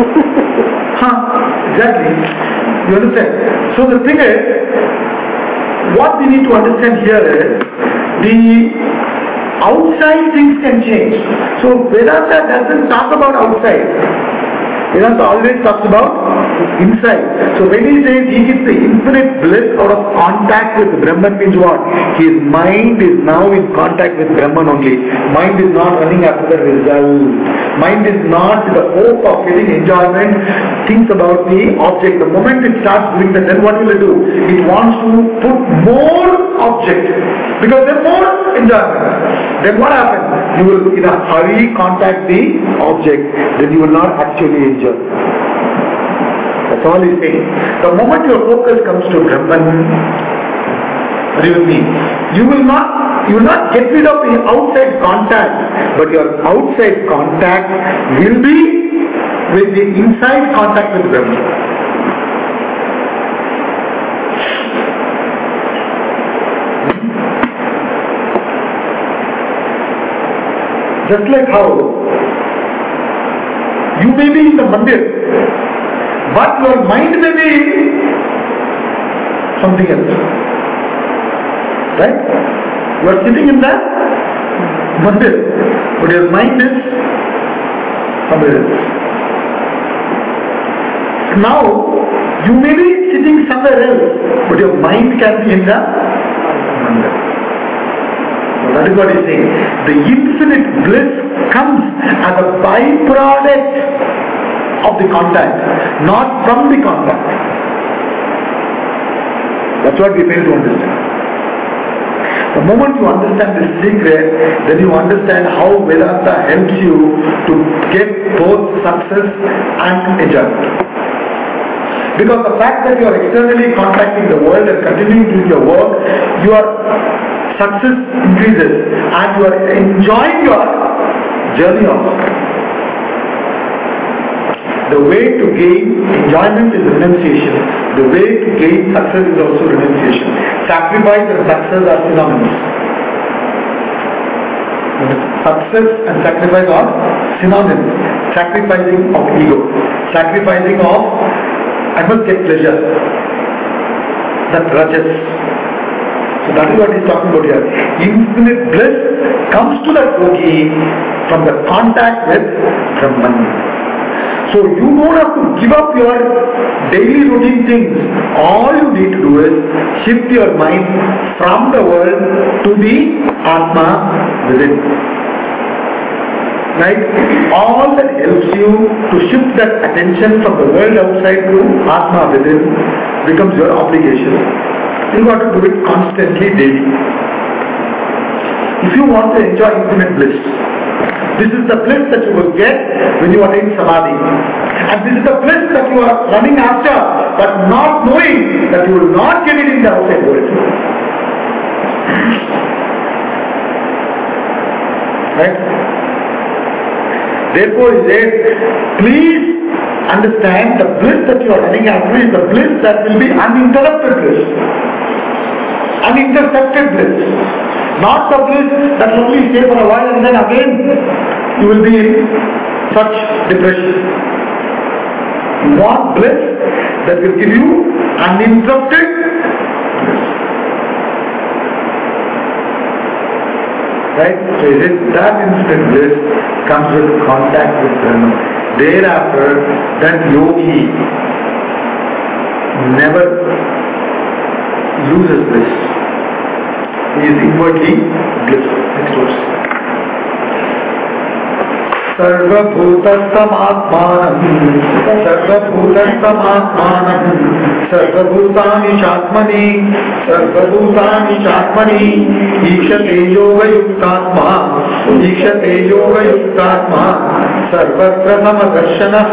Exactly. You understand? So the thing is, what we need to understand here is the outside things can change. So Vedanta doesn't talk about outside. Vedanta always talks about inside. So when he says he gets the infinite bliss out of contact with Brahman, means what? His mind is now in contact with Brahman only. Mind is not running after the result. Mind is not with the hope of getting enjoyment, thinks about the object. The moment it starts doing that, then what will it do? It wants to put more object, because there's more enjoyment. Then what happens? You will in a hurry contact the object, then you will not actually enjoy. That's all he's saying. The moment your focus comes to Brahman, are you with me? You will not get rid of the outside contact, but your outside contact will be with the inside contact with Brahman. Just like how you may be in the mandir, but your mind may be something else. Right? You are sitting in the mandir, but your mind is somewhere else. Now, you may be sitting somewhere else, but your mind can be in the mandir. That is what he is saying. The infinite bliss comes as a byproduct of the contact, not from the contact. That's what we fail to understand. The moment you understand this secret, then you understand how Vedanta helps you to get both success and enjoyment. Because the fact that you are externally contacting the world and continuing doing your work, your success increases and you are enjoying your journey also. The way to gain enjoyment is renunciation. The way to gain success is also renunciation. Sacrifice and success are synonymous. Success and sacrifice are synonymous. Sacrificing of ego. Sacrificing of I must get pleasure. That rajas. So that is what he is talking about here. Infinite bliss comes to the yogi from the contact with Brahman. So you don't have to give up your daily routine things. All you need to do is shift your mind from the world to the Atma within. Right? All that helps you to shift that attention from the world outside to Atma within becomes your obligation. You got to do it constantly, daily. If you want to enjoy infinite bliss, this is the bliss that you will get when you attain Samadhi. And this is the bliss that you are running after, but not knowing that you will not get it in the outside world. Right? Therefore he says, please understand the bliss that you are running after is the bliss that will be uninterrupted bliss. Unintercepted bliss. Not the bliss that will only stay for a while and then again you will be in such depression. You want bliss that will give you uninterrupted bliss. Right? So is it that instant bliss comes with contact with Brahman. Thereafter, that yogi never loses bliss. He is inwardly blissful. Next verse. सर्वभूतस्तमात्मानं सर्वभूतानि चात्मनि ईक्षते योगयुक्तात्मा सर्वत्र समदर्शनः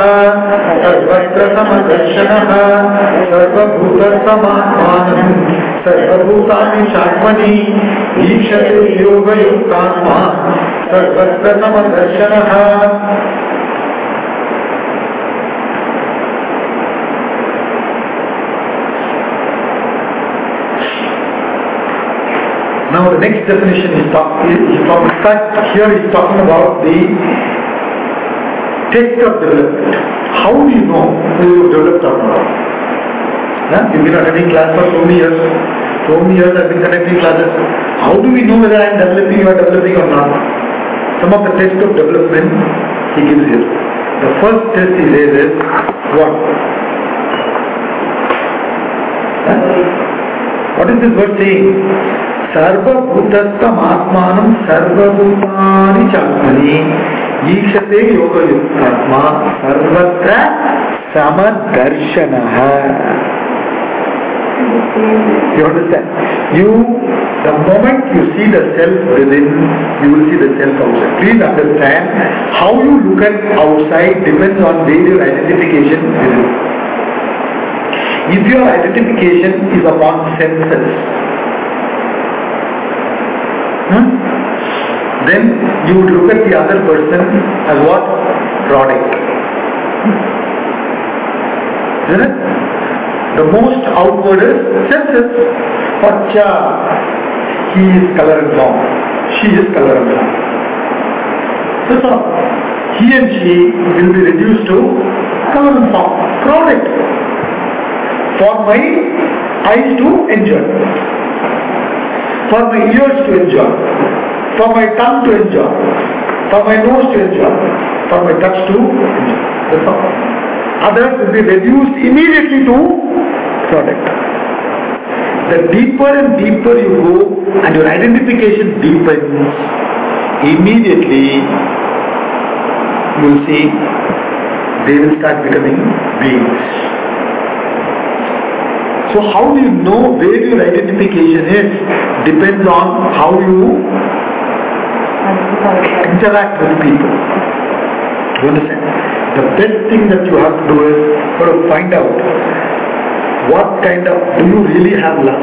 सर्वभूतस्तमात्मानं सर्वभूतानि चात्मनि ईक्षते योगयुक्तात्मा सर्वत्र समदर्शनः. Now the next definition is here is talking about the test of development. How do you know whether you developed or not? You've been attending class for so many years. So many years I've been conducting classes. How do we know whether I am developing, you are developing or not? Some of the tests of development he gives here. The first test he says is what? What is this word saying? Sarvabhutastam atmanam sarvabhutani chatmani Yikshate yoga yuktatma sarvatra samadarshanaha. You understand? The moment you see the self within, you will see the self outside. Please understand, how you look at outside depends on where your identification is. If your identification is upon senses, then you would look at the other person as what? Product. Isn't it? The most outward is senses. Pacha, he is color and form. She is color and form. That's all. He and she will be reduced to color and form. Product. For my eyes to enjoy. For my ears to enjoy. For my tongue to enjoy. For my nose to enjoy. For my touch to enjoy. That's all. Others will be reduced immediately to product. The deeper and deeper you go and your identification deepens, immediately you will see they will start becoming beings. So how do you know where your identification is? Depends on how you interact with people. You understand? The best thing that you have to do is to find out what kind of, do you really have love?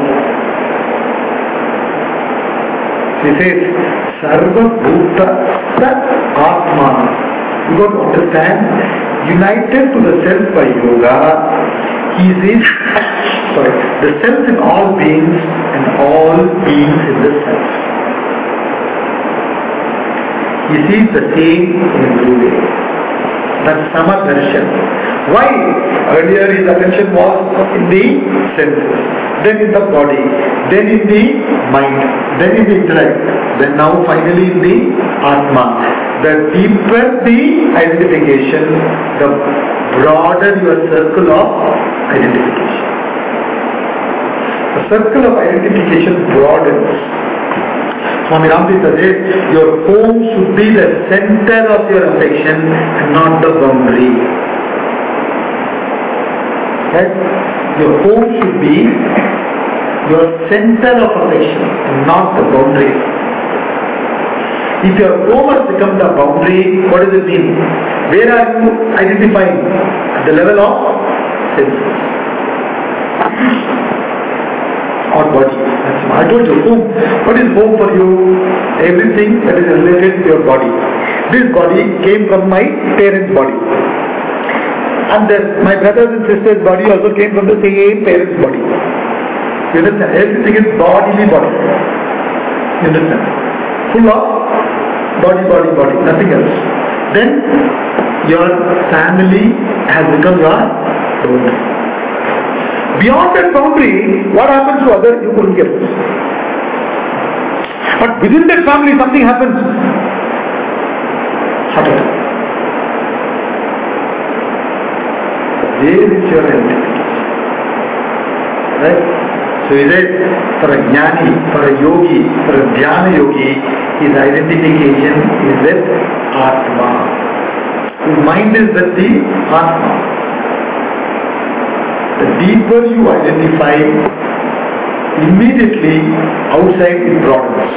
He says, Sarva Bhuta Sat Atma. You got to understand, united to the self by yoga, he is, the self in all beings and all beings in the self. He sees the same in a blue way. That's Samadarshan. Why? Earlier his attention was in the senses, then in the body, then in the mind, then in the intellect, then now finally in the Atma. The deeper the identification, the broader your circle of identification. The circle of identification broadens. Swami Ramtisa says, your home should be the center of your affection and not the boundary. Right? Your home should be your center of affection and not the boundary. If your home has become the boundary, what does it mean? Where are you identifying? At the level of senses. Or body. I told you, home. What is home for you? Everything that is related to your body. This body came from my parents' body. And then my brothers and sisters' body also came from the same parents' body. You understand? Everything is bodily body. You understand? Full of body, nothing else. Then your family has become your boundary. Beyond that boundary, what happens to others, you couldn't get. But within that family, something happens. Heart attack. Where is your identity? Right? So he said, for a jnani, for a yogi, for a dhyana yogi, his identification is with Atma. His mind is with the Atma. The deeper you identify, immediately outside it broadens.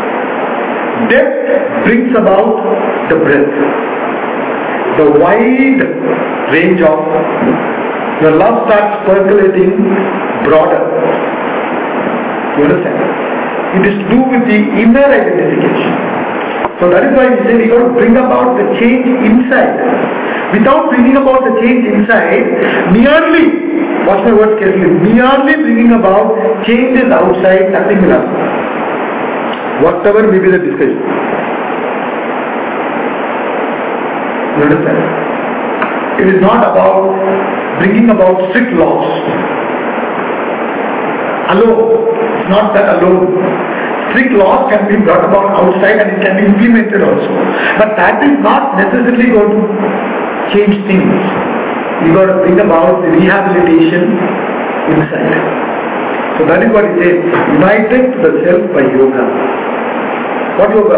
Depth brings about the breadth. The wide range of your love starts percolating broader. You understand? It is to do with the inner identification. So that is why we say we got to bring about the change inside. Without bringing about the change inside, merely, watch my words carefully, merely bringing about changes outside, nothing will happen. Whatever may be the discussion. You understand? It is not about bringing about strict laws. Alone. It's not that alone. Strict laws can be brought about outside and it can be implemented also. But that is not necessarily going to change things. You got to bring about the rehabilitation inside. So that is what it says. United to the self by yoga. What yoga?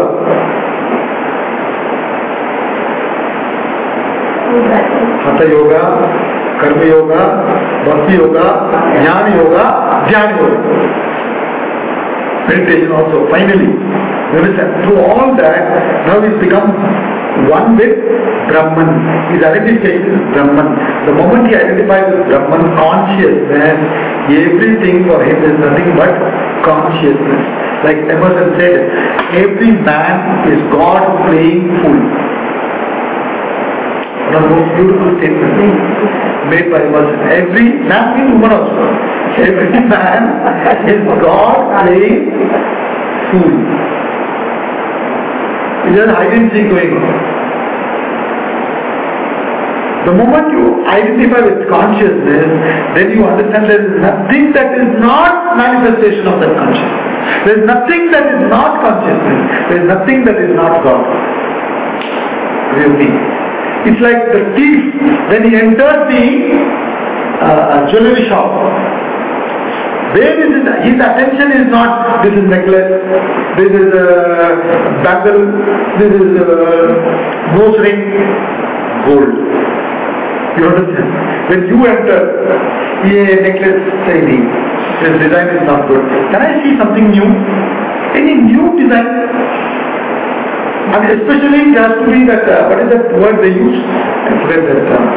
Hatha yoga, karma yoga, bhakti yoga, jnana yoga, dhyana yoga. Meditation also, finally. You understand? Through all that, now he's become one with Brahman. His identification is Brahman. The moment he identifies with Brahman consciousness, everything for him is nothing but consciousness. Like Emerson said, every man is God playing fool. One of the most beautiful statements made by Emerson. Every man means woman also. Every man is God playing fool. There is hide and seek going on. The moment you identify with consciousness, then you understand there is nothing that is not manifestation of that consciousness. There is nothing that is not consciousness. There is nothing that is not God. What do you mean? It's like the thief when he enters the jewelry shop. Where is his attention is not this is necklace, this is a bangle, this is a nose ring, gold. You understand? When you enter, necklace shiny, this design is not good. Can I see something new? Any new design? And especially it has to be that, what is that word they use? I forget that term.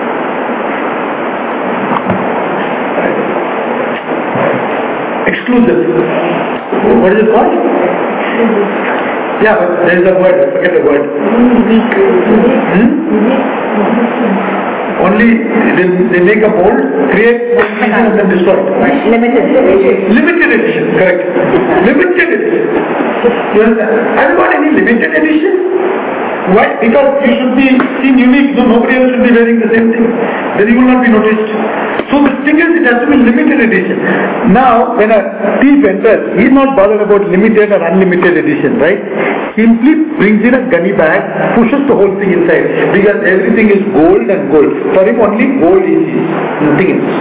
Exclusive. What is it called? Yeah, but there is a word, I forget the word. Only they make a mold, create and then destroy it. Limited edition, correct. Limited edition. You understand? I don't want any limited edition. Why? Because you should be seen unique, so nobody else should be wearing the same thing. Then you will not be noticed. So the thing is, it has to be limited edition. Now, when a thief enters, he is not bothered about limited or unlimited edition, right? Simply brings in a gunny bag, pushes the whole thing inside, because everything is gold and gold. For him only gold is his, nothing else.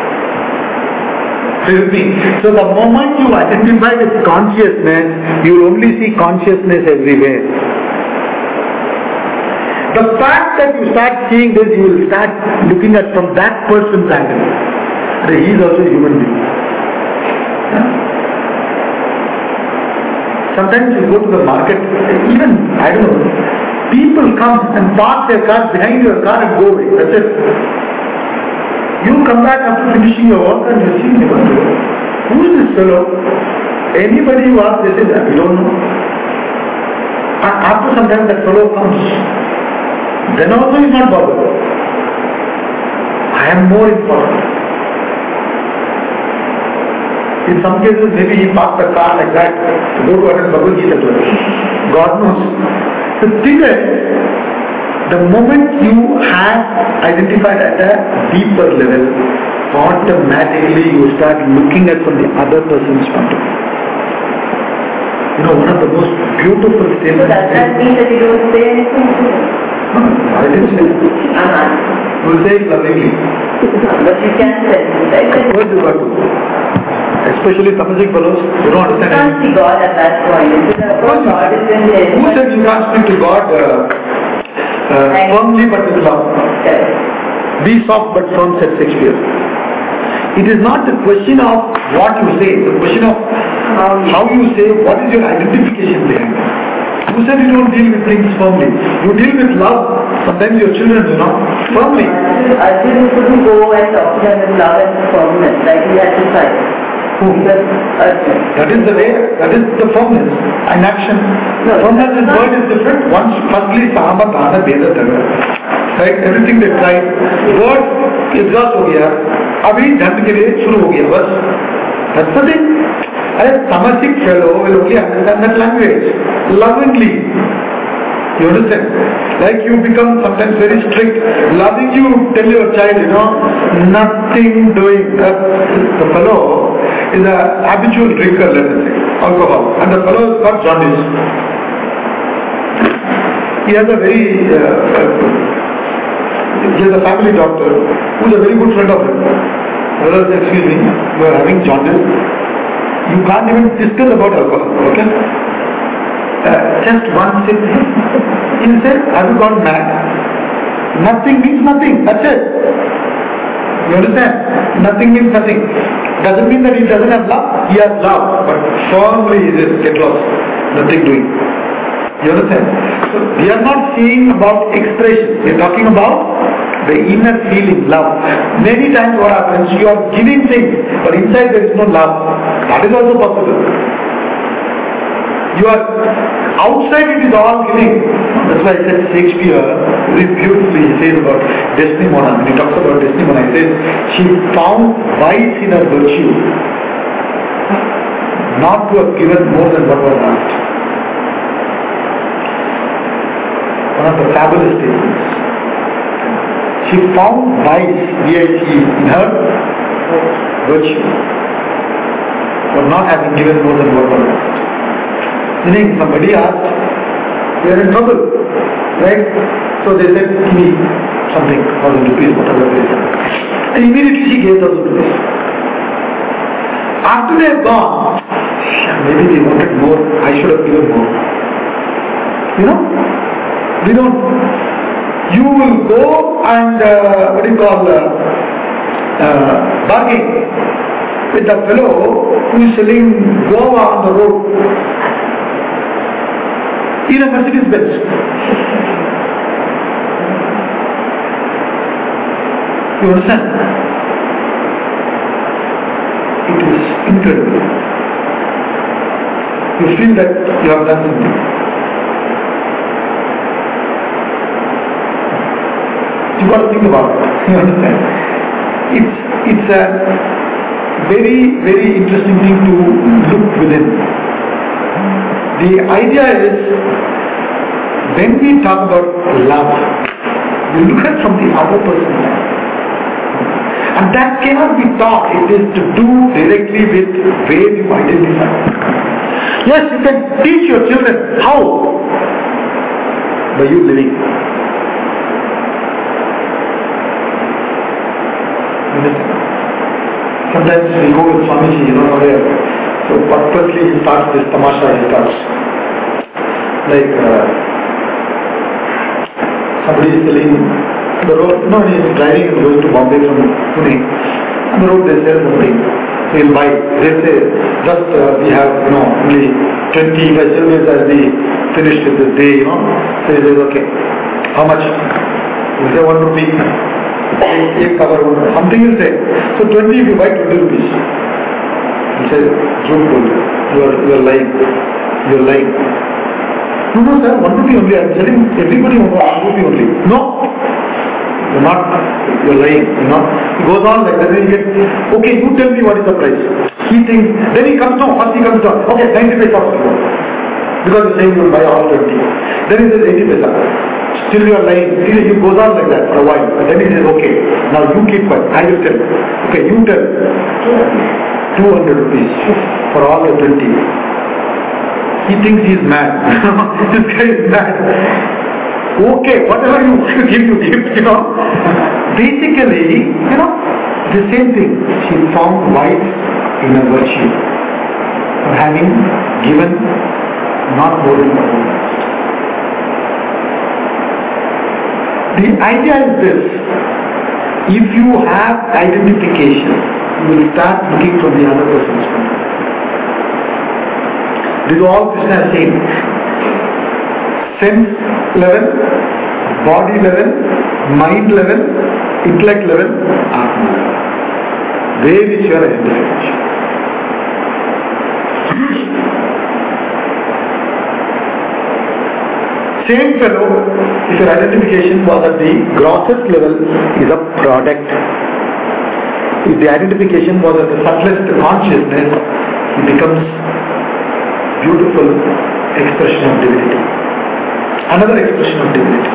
So the moment you identify with consciousness, you will only see consciousness everywhere. The fact that you start seeing this, you will start looking at from that person's angle. He is also a human being. Sometimes you go to the market, even, I don't know, people come and park their cars behind your car and go away. That's it. You come back after finishing your work and you see, who is this fellow? Anybody who asks, they say, we don't know. And after some time that fellow comes, then also he is not bothered. I am more important. In some cases, maybe he parked the car like that to go to attend Bhagavad Gita to us. God knows. The thing is, the moment you have identified at a deeper level, automatically you start looking at from the other person's point of view. You know, one of the most beautiful So statements. does that mean that you don't say anything to them? No, I didn't say it. I'm asking. You will say it lovingly. But you can sense it, right? What you got to? Especially Tamasic fellows, they don't You understand can't anything. see God at that point. It's Of course you God is in can. there. Who said you can't speak to God firmly but with love? Correct. Be soft but firm, said Shakespeare. It is not the question of what you say, the question of how you say, what is your identification behind it. Who said you don't deal with things firmly? You deal with love, sometimes your children, firmly. Arjun couldn't go and talk to them with love and firmness, like he had to fight. Who? Because Arjun. That is the way, that is the firmness and action. No, Firmness in word is different. Once, firstly, Sahama, Dana, Veda, Dana. Right? Everything they tried. Word exhaust हो गया. अभी धन के लिए शुरू हो गया बस. That's the thing. A Tamasic fellow will only understand that language lovingly. You understand? Like you become sometimes very strict. Loving you tell your child, nothing doing. The fellow is a habitual drinker, let us say, alcohol. And the fellow has got jaundice. He has a very, he has a family doctor who is a very good friend of him. Brother says, excuse me, you are having jaundice. You can't even discuss about alcohol, okay? Just one sip. He said, have you gone mad? Nothing means nothing, that's it. You understand? Nothing means nothing. Doesn't mean that he doesn't have love. He has love, but firmly he says, get lost. Nothing doing. You understand? So we are not seeing about expression. We are talking about the inner feeling, love. Many times what happens, you are giving things, but inside there is no love. That is also possible. You are outside, it is all giving. That's why I said Shakespeare very beautifully he says about Desdemona. When he talks about Desdemona, he says she found vice in her virtue, not to have given more than what was asked. One of the fabulous statements. She found vice, V-I-C, in her virtue, for not having given more than what was asked. Meaning somebody asked, we are in trouble, right? So they said, give me something, 1,000 rupees, whatever it is. And immediately she gave 1,000 rupees. After they have gone, maybe they wanted more, I should have given more. We don't. You will go and, bargain with the fellow who is selling guava on the road. In a Mercedes Benz. You understand? It is incredible. You feel that you have done something. You got to think about it. You understand? It's a very, very interesting thing to look within. The idea is, when we talk about love, we look at from the other person's side. And that cannot be taught. It is to do directly with where you identify. Yes, you can teach your children. How? By you living. Sometimes we go with Swamiji, somewhere. So purposely he starts this tamasha, he starts. Like somebody is selling the road, he is driving and going to Bombay from Pune. On the road they sell something. So he'll buy. They say, just we have, only 20, if I sell this as the finished with this day, So he says, okay, how much? He'll say 1 rupee. Take cover, something he'll say. So 20 if you buy 20 rupees. He says, truthful, you are lying. You are lying. No, sir, 1 rupee only. I am selling everybody 1 rupee only. No. You are not. You are lying. He goes on like that. Then he gets, okay, you tell me what is the price. He thinks, then he comes down, first he comes down, okay, 90 paisa per kilo. Because he's saying you will buy all 20. Then he says 80 paisa. Still you are lying. He goes on like that for a while. But then he says, okay, now you keep quiet. I will tell. Okay, you tell. 200 rupees for all the 20. He thinks he is mad. This guy is mad. Okay, whatever you give, you know. Basically, you know, the same thing. She found wife in a virtue of having given not more than the whole. The idea is this: if you have identification, you will start looking from the other person's point of view. This is all Krishna is saying. Sense level, body level, mind level, intellect level, Atma level. Where is your identification? Same fellow, if your identification was at the grossest level, is a product. If the identification was at the subtlest consciousness, it becomes beautiful expression of divinity. Another expression of divinity.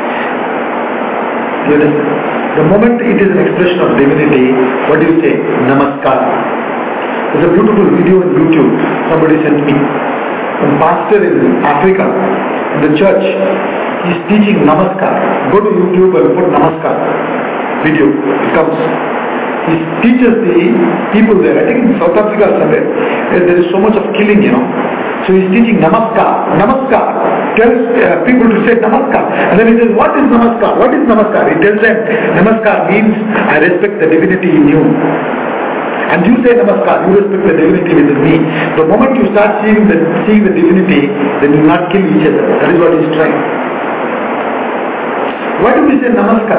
You understand? The moment it is an expression of divinity, what do you say? Namaskar. There's a beautiful video on YouTube somebody sent me. Some pastor in Africa, in the church, he is teaching Namaskar. Go to YouTube and put Namaskar video. It comes. He teaches the people there. I think in South Africa somewhere, there is so much of killing, you know. So he is teaching Namaskar. Namaskar. Tells people to say Namaskar. And then he says, what is Namaskar? What is Namaskar? He tells them, Namaskar means I respect the divinity in you. And you say Namaskar, you respect the divinity within me. The moment you start seeing the divinity, then you will not kill each other. That is what he is trying. Why do we say Namaskar?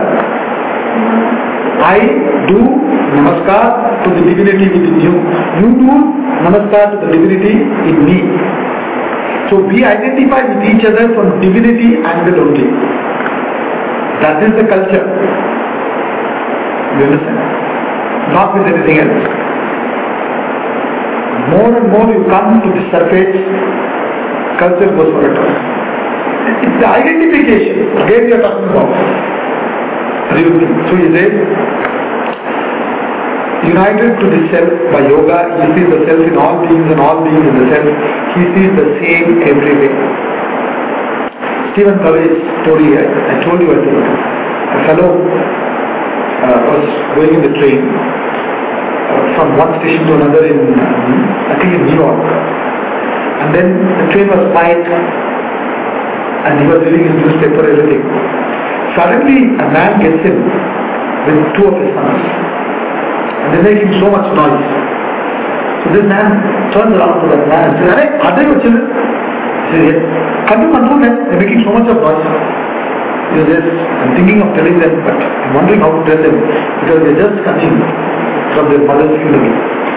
I do Namaskar to the divinity within you. You do Namaskar to the divinity in me. So we identify with each other from divinity angle only. That is the culture. You understand? Not with anything else. More and more you come to the surface, culture goes for a toss. It's the identification. Again you are talking about. So he says, united to the self by yoga, he sees the self in all beings and all beings in the self. He sees the same everywhere. Stephen Covey's story, I told you, I think, a fellow was going in the train from one station to another in, I think in New York. And then the train was quiet and he was reading his newspaper, everything. Suddenly a man gets in with two of his sons and they're making so much noise. So this man turns around to that man and says, are they your children? He says, yes. Can't you control them? They're making so much of noise. He says, yes, I'm thinking of telling them, but I'm wondering how to tell them because they're just coming from their mother's funeral.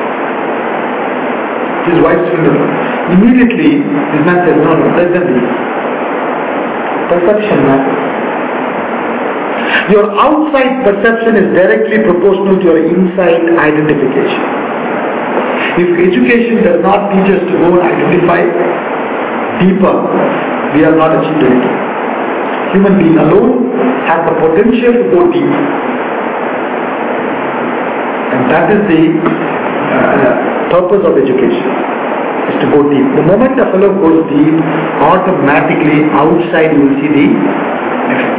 His wife's funeral. Immediately, this man says, no, let them be. Perception matters. Your outside perception is directly proportional to your inside identification. If education does not teach us to go and identify deeper, we have not achieved anything. Human being alone has the potential to go deep. And that is the purpose of education, is to go deep. The moment a fellow goes deep, automatically outside you will see the effect.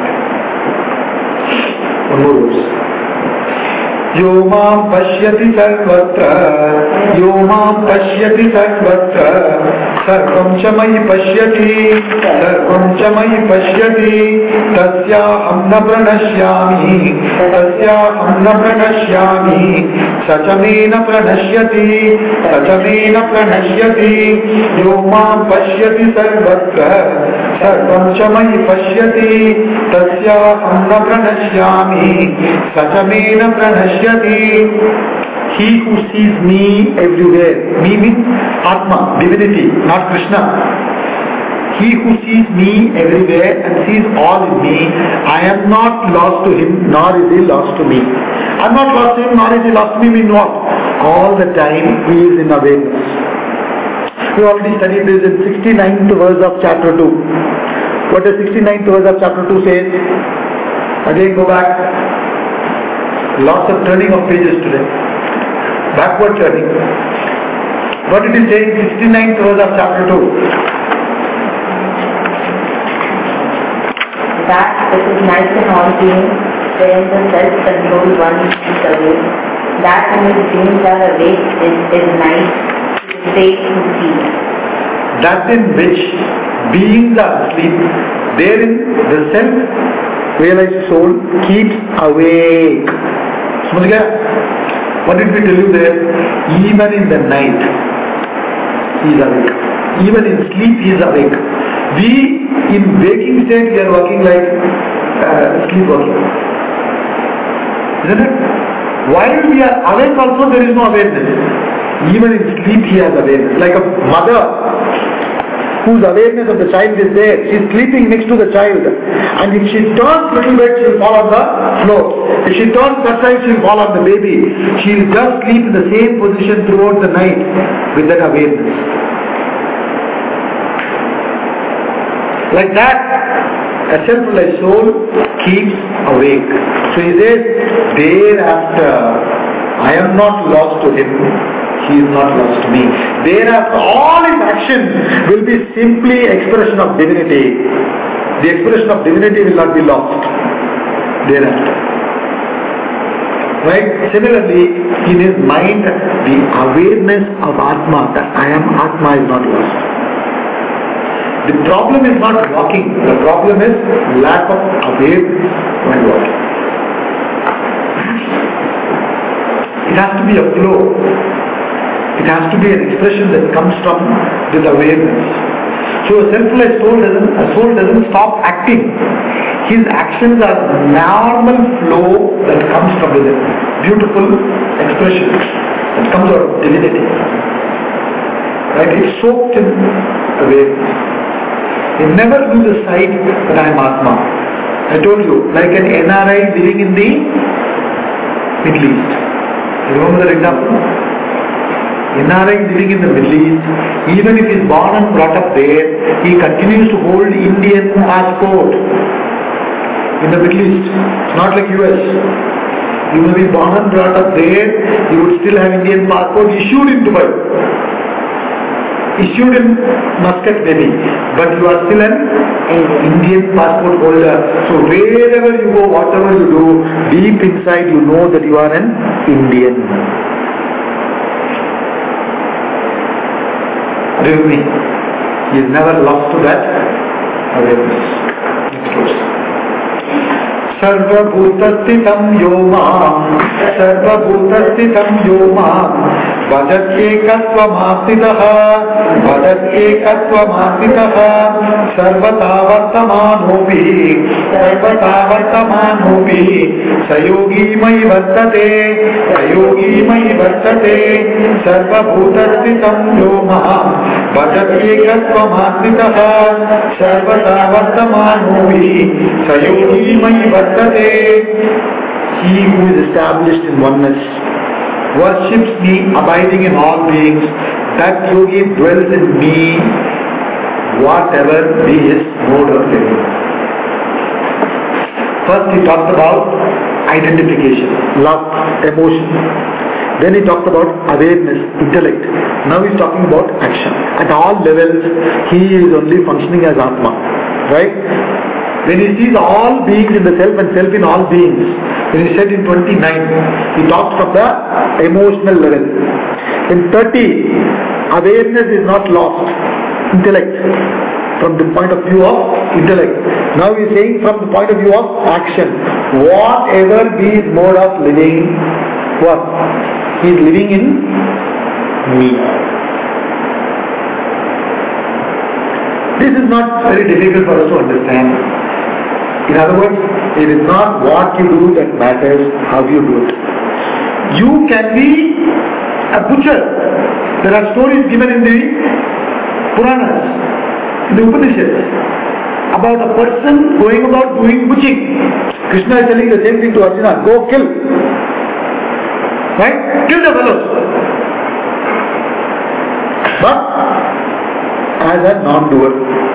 One more verse. Yo mam pashyati sarvatra, yo mam pashyati sarvatra, sarvam cha mayi pashyati, sarvam cha mayi pashyati, tasya ham na pranashyami, tasya ham na pranashyami, sachamena pranashyati, sachamena pranashyati, yo mam pashyati sarvatra, sarvam cha mayi pashyati, tasya ham na pranashyami, sachamena pranashyati. He who sees me everywhere, me means Atma, divinity, not Krishna. He who sees me everywhere and sees all in me, I am not lost to him, nor is he lost to me. I am not lost to him, nor is he lost to me, means what? all the time he is in awareness. We already studied this in 69th verse of chapter 2. What does 69th verse of chapter 2 says? Again go back. Lots of turning of pages today. Backward turning. What did he say in 69th verse of chapter 2? That which is nice in all beings, wherein the self-controlled one is away. That in which beings are awake is night, state to see. That in which beings are asleep, therein the self-realized soul keeps awake. समझ गया? What did we tell you there? Even in the night, he is awake. Even in sleep, he is awake. We, in waking state, we are working like sleepwalking. Isn't it? While we are awake also, there is no awareness. Even in sleep, he has awareness. Like a mother whose awareness of the child is there. She is sleeping next to the child. And if she turns a little bit, she will fall on the floor. If she turns that side, she will fall on the baby. She will just sleep in the same position throughout the night with that awareness. Like that, a self-realized soul keeps awake. So he says, thereafter, I am not lost to him. He is not lost to me. Thereafter, all his action will be simply expression of divinity. The expression of divinity will not be lost thereafter. Right? Similarly, in his mind, the awareness of Atma, that I am Atma, is not lost. The problem is not walking. The problem is lack of awareness while walking. It has to be a flow. It has to be an expression that comes from this awareness. So a self-realized soul doesn't stop acting. His actions are normal flow that comes from within. Beautiful expression that comes out of divinity. Right? It's soaked in awareness. He never loses sight that I am Atma. I told you, like an NRI living in the Middle East. You remember that example? NRI living in the Middle East, even if he is born and brought up there, he continues to hold Indian passport in the Middle East. It's not like US. You may be born and brought up there, you would still have Indian passport issued in Dubai. Issued in Muscat maybe, but you are still an Indian passport holder. So wherever you go, whatever you do, deep inside you know that you are an Indian. Believe me, he is never lost to that awareness. Next verse. सर्वभूतस्थितं यो मां सर्वभूतस्थितं यो मां वदत्येकत्वमास्थितः वदत्येकत्वमास्थितः सर्वथा वर्तमानोऽपि स योगी मयि वर्तते सर्वभूतस्थितं यो मां वदत्येकत्वमास्थितः सर्वथा वर्तमानोऽपि स योगी मयि वर्तते. He who is established in oneness, worships me, abiding in all beings, that yogi dwells in me, whatever be his mode of living. First he talked about identification, love, emotion. Then he talked about awareness, intellect. Now he is talking about action. At all levels, he is only functioning as Atma. Right? When he sees all beings in the self and self in all beings, when he said in 29, he talked from the emotional level. In 30, awareness is not lost, intellect, from the point of view of intellect. Now he is saying from the point of view of action. Whatever be his mode of living, what? He is living in me. This is not very difficult for us to understand. In other words, it is not what you do that matters, how you do it. You can be a butcher. There are stories given in the Puranas, in the Upanishads, about a person going about doing butchering. Krishna is telling the same thing to Arjuna, go kill. Right? Kill the fellows. But as a non-doer.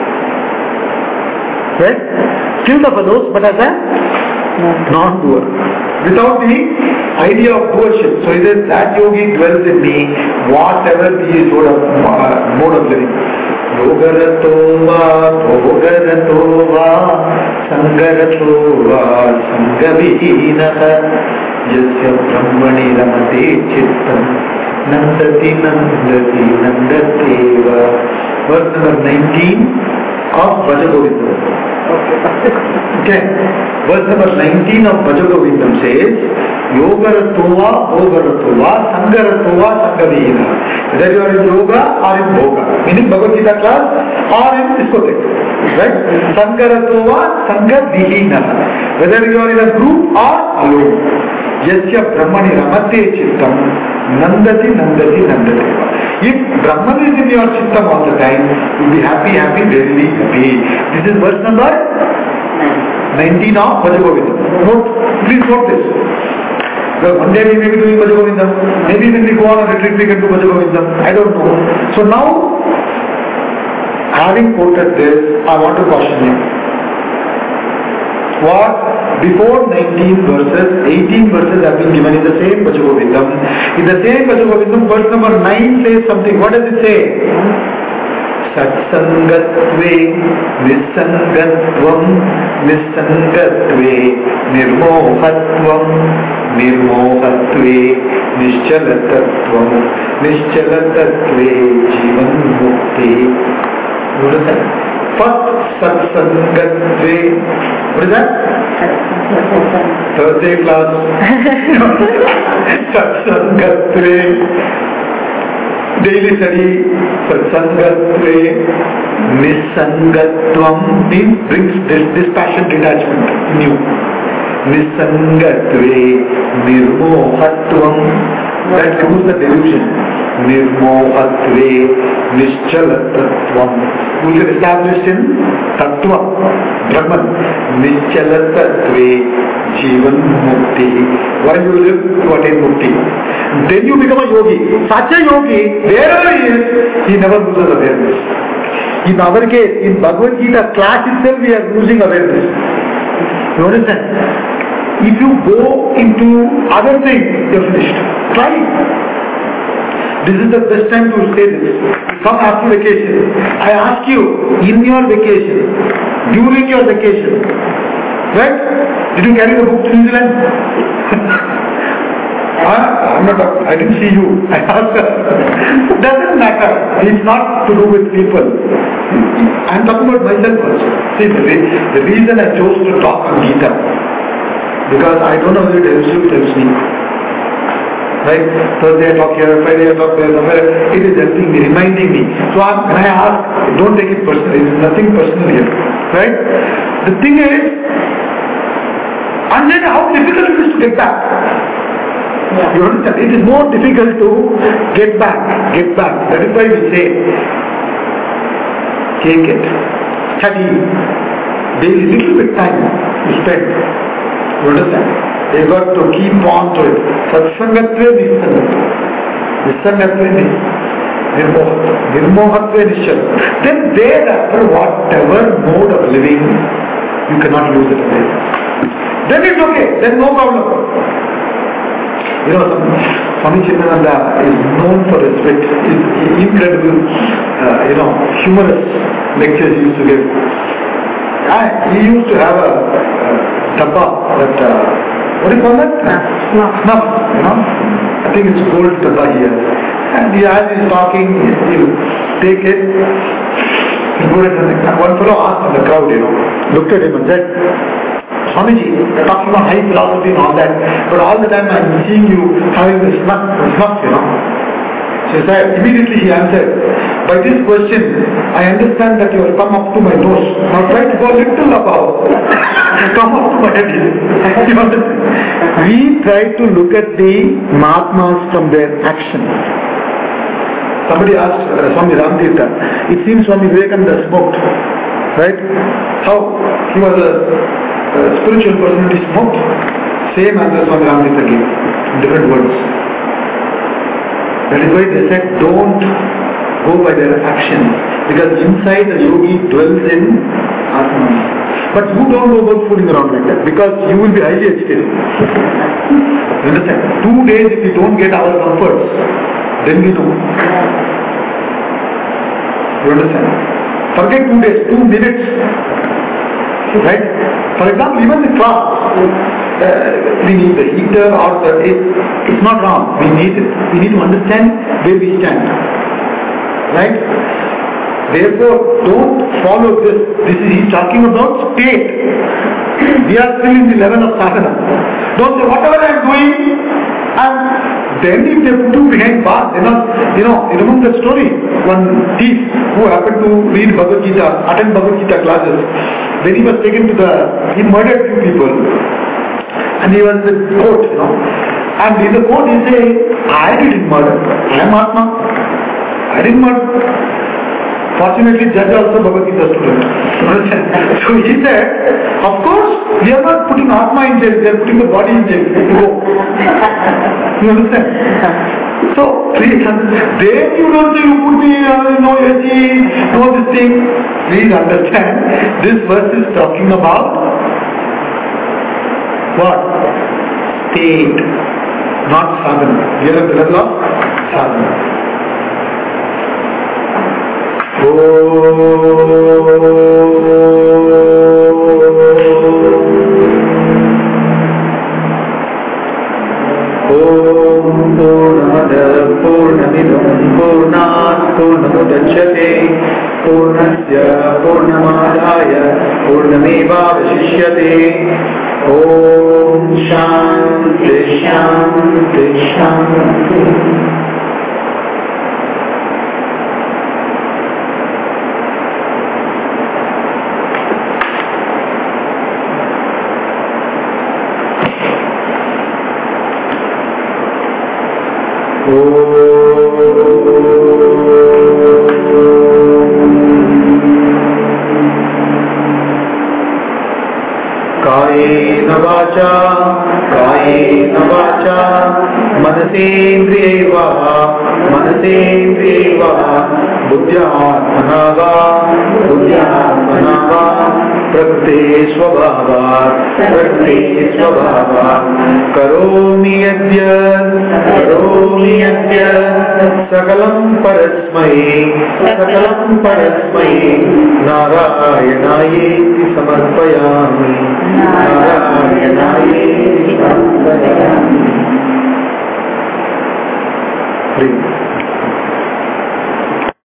Right? Kill the fellows, but as a non-doer. Without the idea of doership. So it is that yogi dwells in me, whatever be his mode of living. Yogarato va, sangarato va, sangavihinaha, yasya brahmani ramate chittam, nandati nandateva. Verse number 19 of Bhajagovindam. Okay. Verse number 19 of Bhajagovindam says, Yogaratova, Bhogaratova, Sangaratova, Sangavihina. Whether you are in yoga or in bhoga, meaning Bhagavad Gita class or in discotheque. Right? Sangaratova, Sangavihina. Whether you are in a group or alone. Yasya Brahmani Ramate Chittam, Nandati Nandateva. If Brahman is in your Chittam all the time, you will be happy, very happy. This is verse number 19 of Bhajagovindam. Please note this. Well, one day we may be doing Bhajagovindam. Maybe when we go on a retreat we can do Bhajagovindam. I don't know. So now, having quoted this, I want to caution you. What? Before 19 verses, 18 verses have been given in the same Bhajagovindam. In the same Bhajagovindam, verse number 9 says something. What does it say? Satsangatve nisangatvam nisangatve nirmohatvam nirmohatve nischalatatvam nischalatatve jivan mukti. What is that? First satsangatve. What is that? Thursday class. Satsangatve. Daily study. Satsangatve. Nisangatvam brings dispassion, detachment in you. Nisangatve. Nirmohatvam. That removes the delusion. Nirmohatve. Nischalatatvam. Who is established in Tattva, Brahman. Nischalatatve. Jivan Mukti. While you live to attain Mukti. Then you become a yogi. Such a yogi, wherever he is, he never loses awareness. In our case, in Bhagavad Gita class itself, we are losing awareness. You understand? If you go into other things, you are finished. Try it. This is the best time to say this. Come after vacation. I ask you, in your vacation, during your vacation, right? Did you carry the book to New Zealand? I didn't see you. I asked her. It doesn't matter. It's not to do with people. I'm talking about myself also. See, the reason I chose to talk on Gita, because I don't know if it helps you, it helps me. Right? Thursday I talk here, Friday I talk there, somewhere. It is helping me, reminding me. So when I ask, don't take it personally. There is nothing personal here. Right? The thing is, and then how difficult it is to get back. Yeah. You understand? It is more difficult to get back. That is why we say, take it, study, daily little bit time you spend. You understand? You got to keep on to it. Satsangatve nisangatve nirmohatve nishalatve. Then thereafter, whatever mode of living, you cannot lose it away. Then it's okay. Then no problem. You know, Swami Chidananda is known for his wit, his incredible, humorous lectures he used to give. He used to have a dabba, that, what do you call that? Snuff, I think it's gold dabba he has. And as he's talking, he'll take it, he'll put it in the, one fellow asked in the crowd, looked at him and said, Swamiji, you're talking about high philosophy and all that, but all the time I'm seeing you having the snuff, So immediately he answered, by this question, I understand that you have come up to my nose. Now try to go a little above. Come up to my head. We try to look at the Mahatmas from their action. Somebody asked Swami Ramtirtha, it seems Swami Vivekananda smoked, right? How? He was a spiritual personality, smoked. Same answer Swami Ramtirtha gave, in different words. That is why they said don't go by their actions, because inside the yogi dwells in Atman. But you don't go about fooling around like that, because you will be highly agitated. You understand? 2 days if we don't get our comforts, then we know. You understand? Forget 2 days, 2 minutes. Right? For example, even the class, we need the heater or it's not wrong. We need it. We need to understand where we stand. Right? Therefore, don't follow this. He's talking about state. We are still in the level of sadhana. Don't say whatever I am doing, and then if they put you behind bars, you remember the story. One thief who happened to read Bhagavad Gita, attend Bhagavad Gita classes, when he was taken to he murdered few people, and he was in court, and in the court he said, I didn't murder, I am Atma, I didn't murder. Fortunately, judge also Bhagavad Gita student. So he said, of course, we are not putting Atma in jail, we are putting the body in jail. You understand? So, please, then you don't say you put me, no AC, no this thing. Please understand, this verse is talking about what? State, not sadhana. We are at the level of sadhana. Purnamidam Purnat Purnamudachyate Purnasya Purnamadaya Purnamevavasishyate. Om Shanti Shanti Shanti. कायेन वाचा मनसेन्द्रियैर्वा बुद्ध्यात्मना वा प्रकृते स्वभावात् करोमि यद्य सकलं परस्मै नारायणायेति समर्पयामि.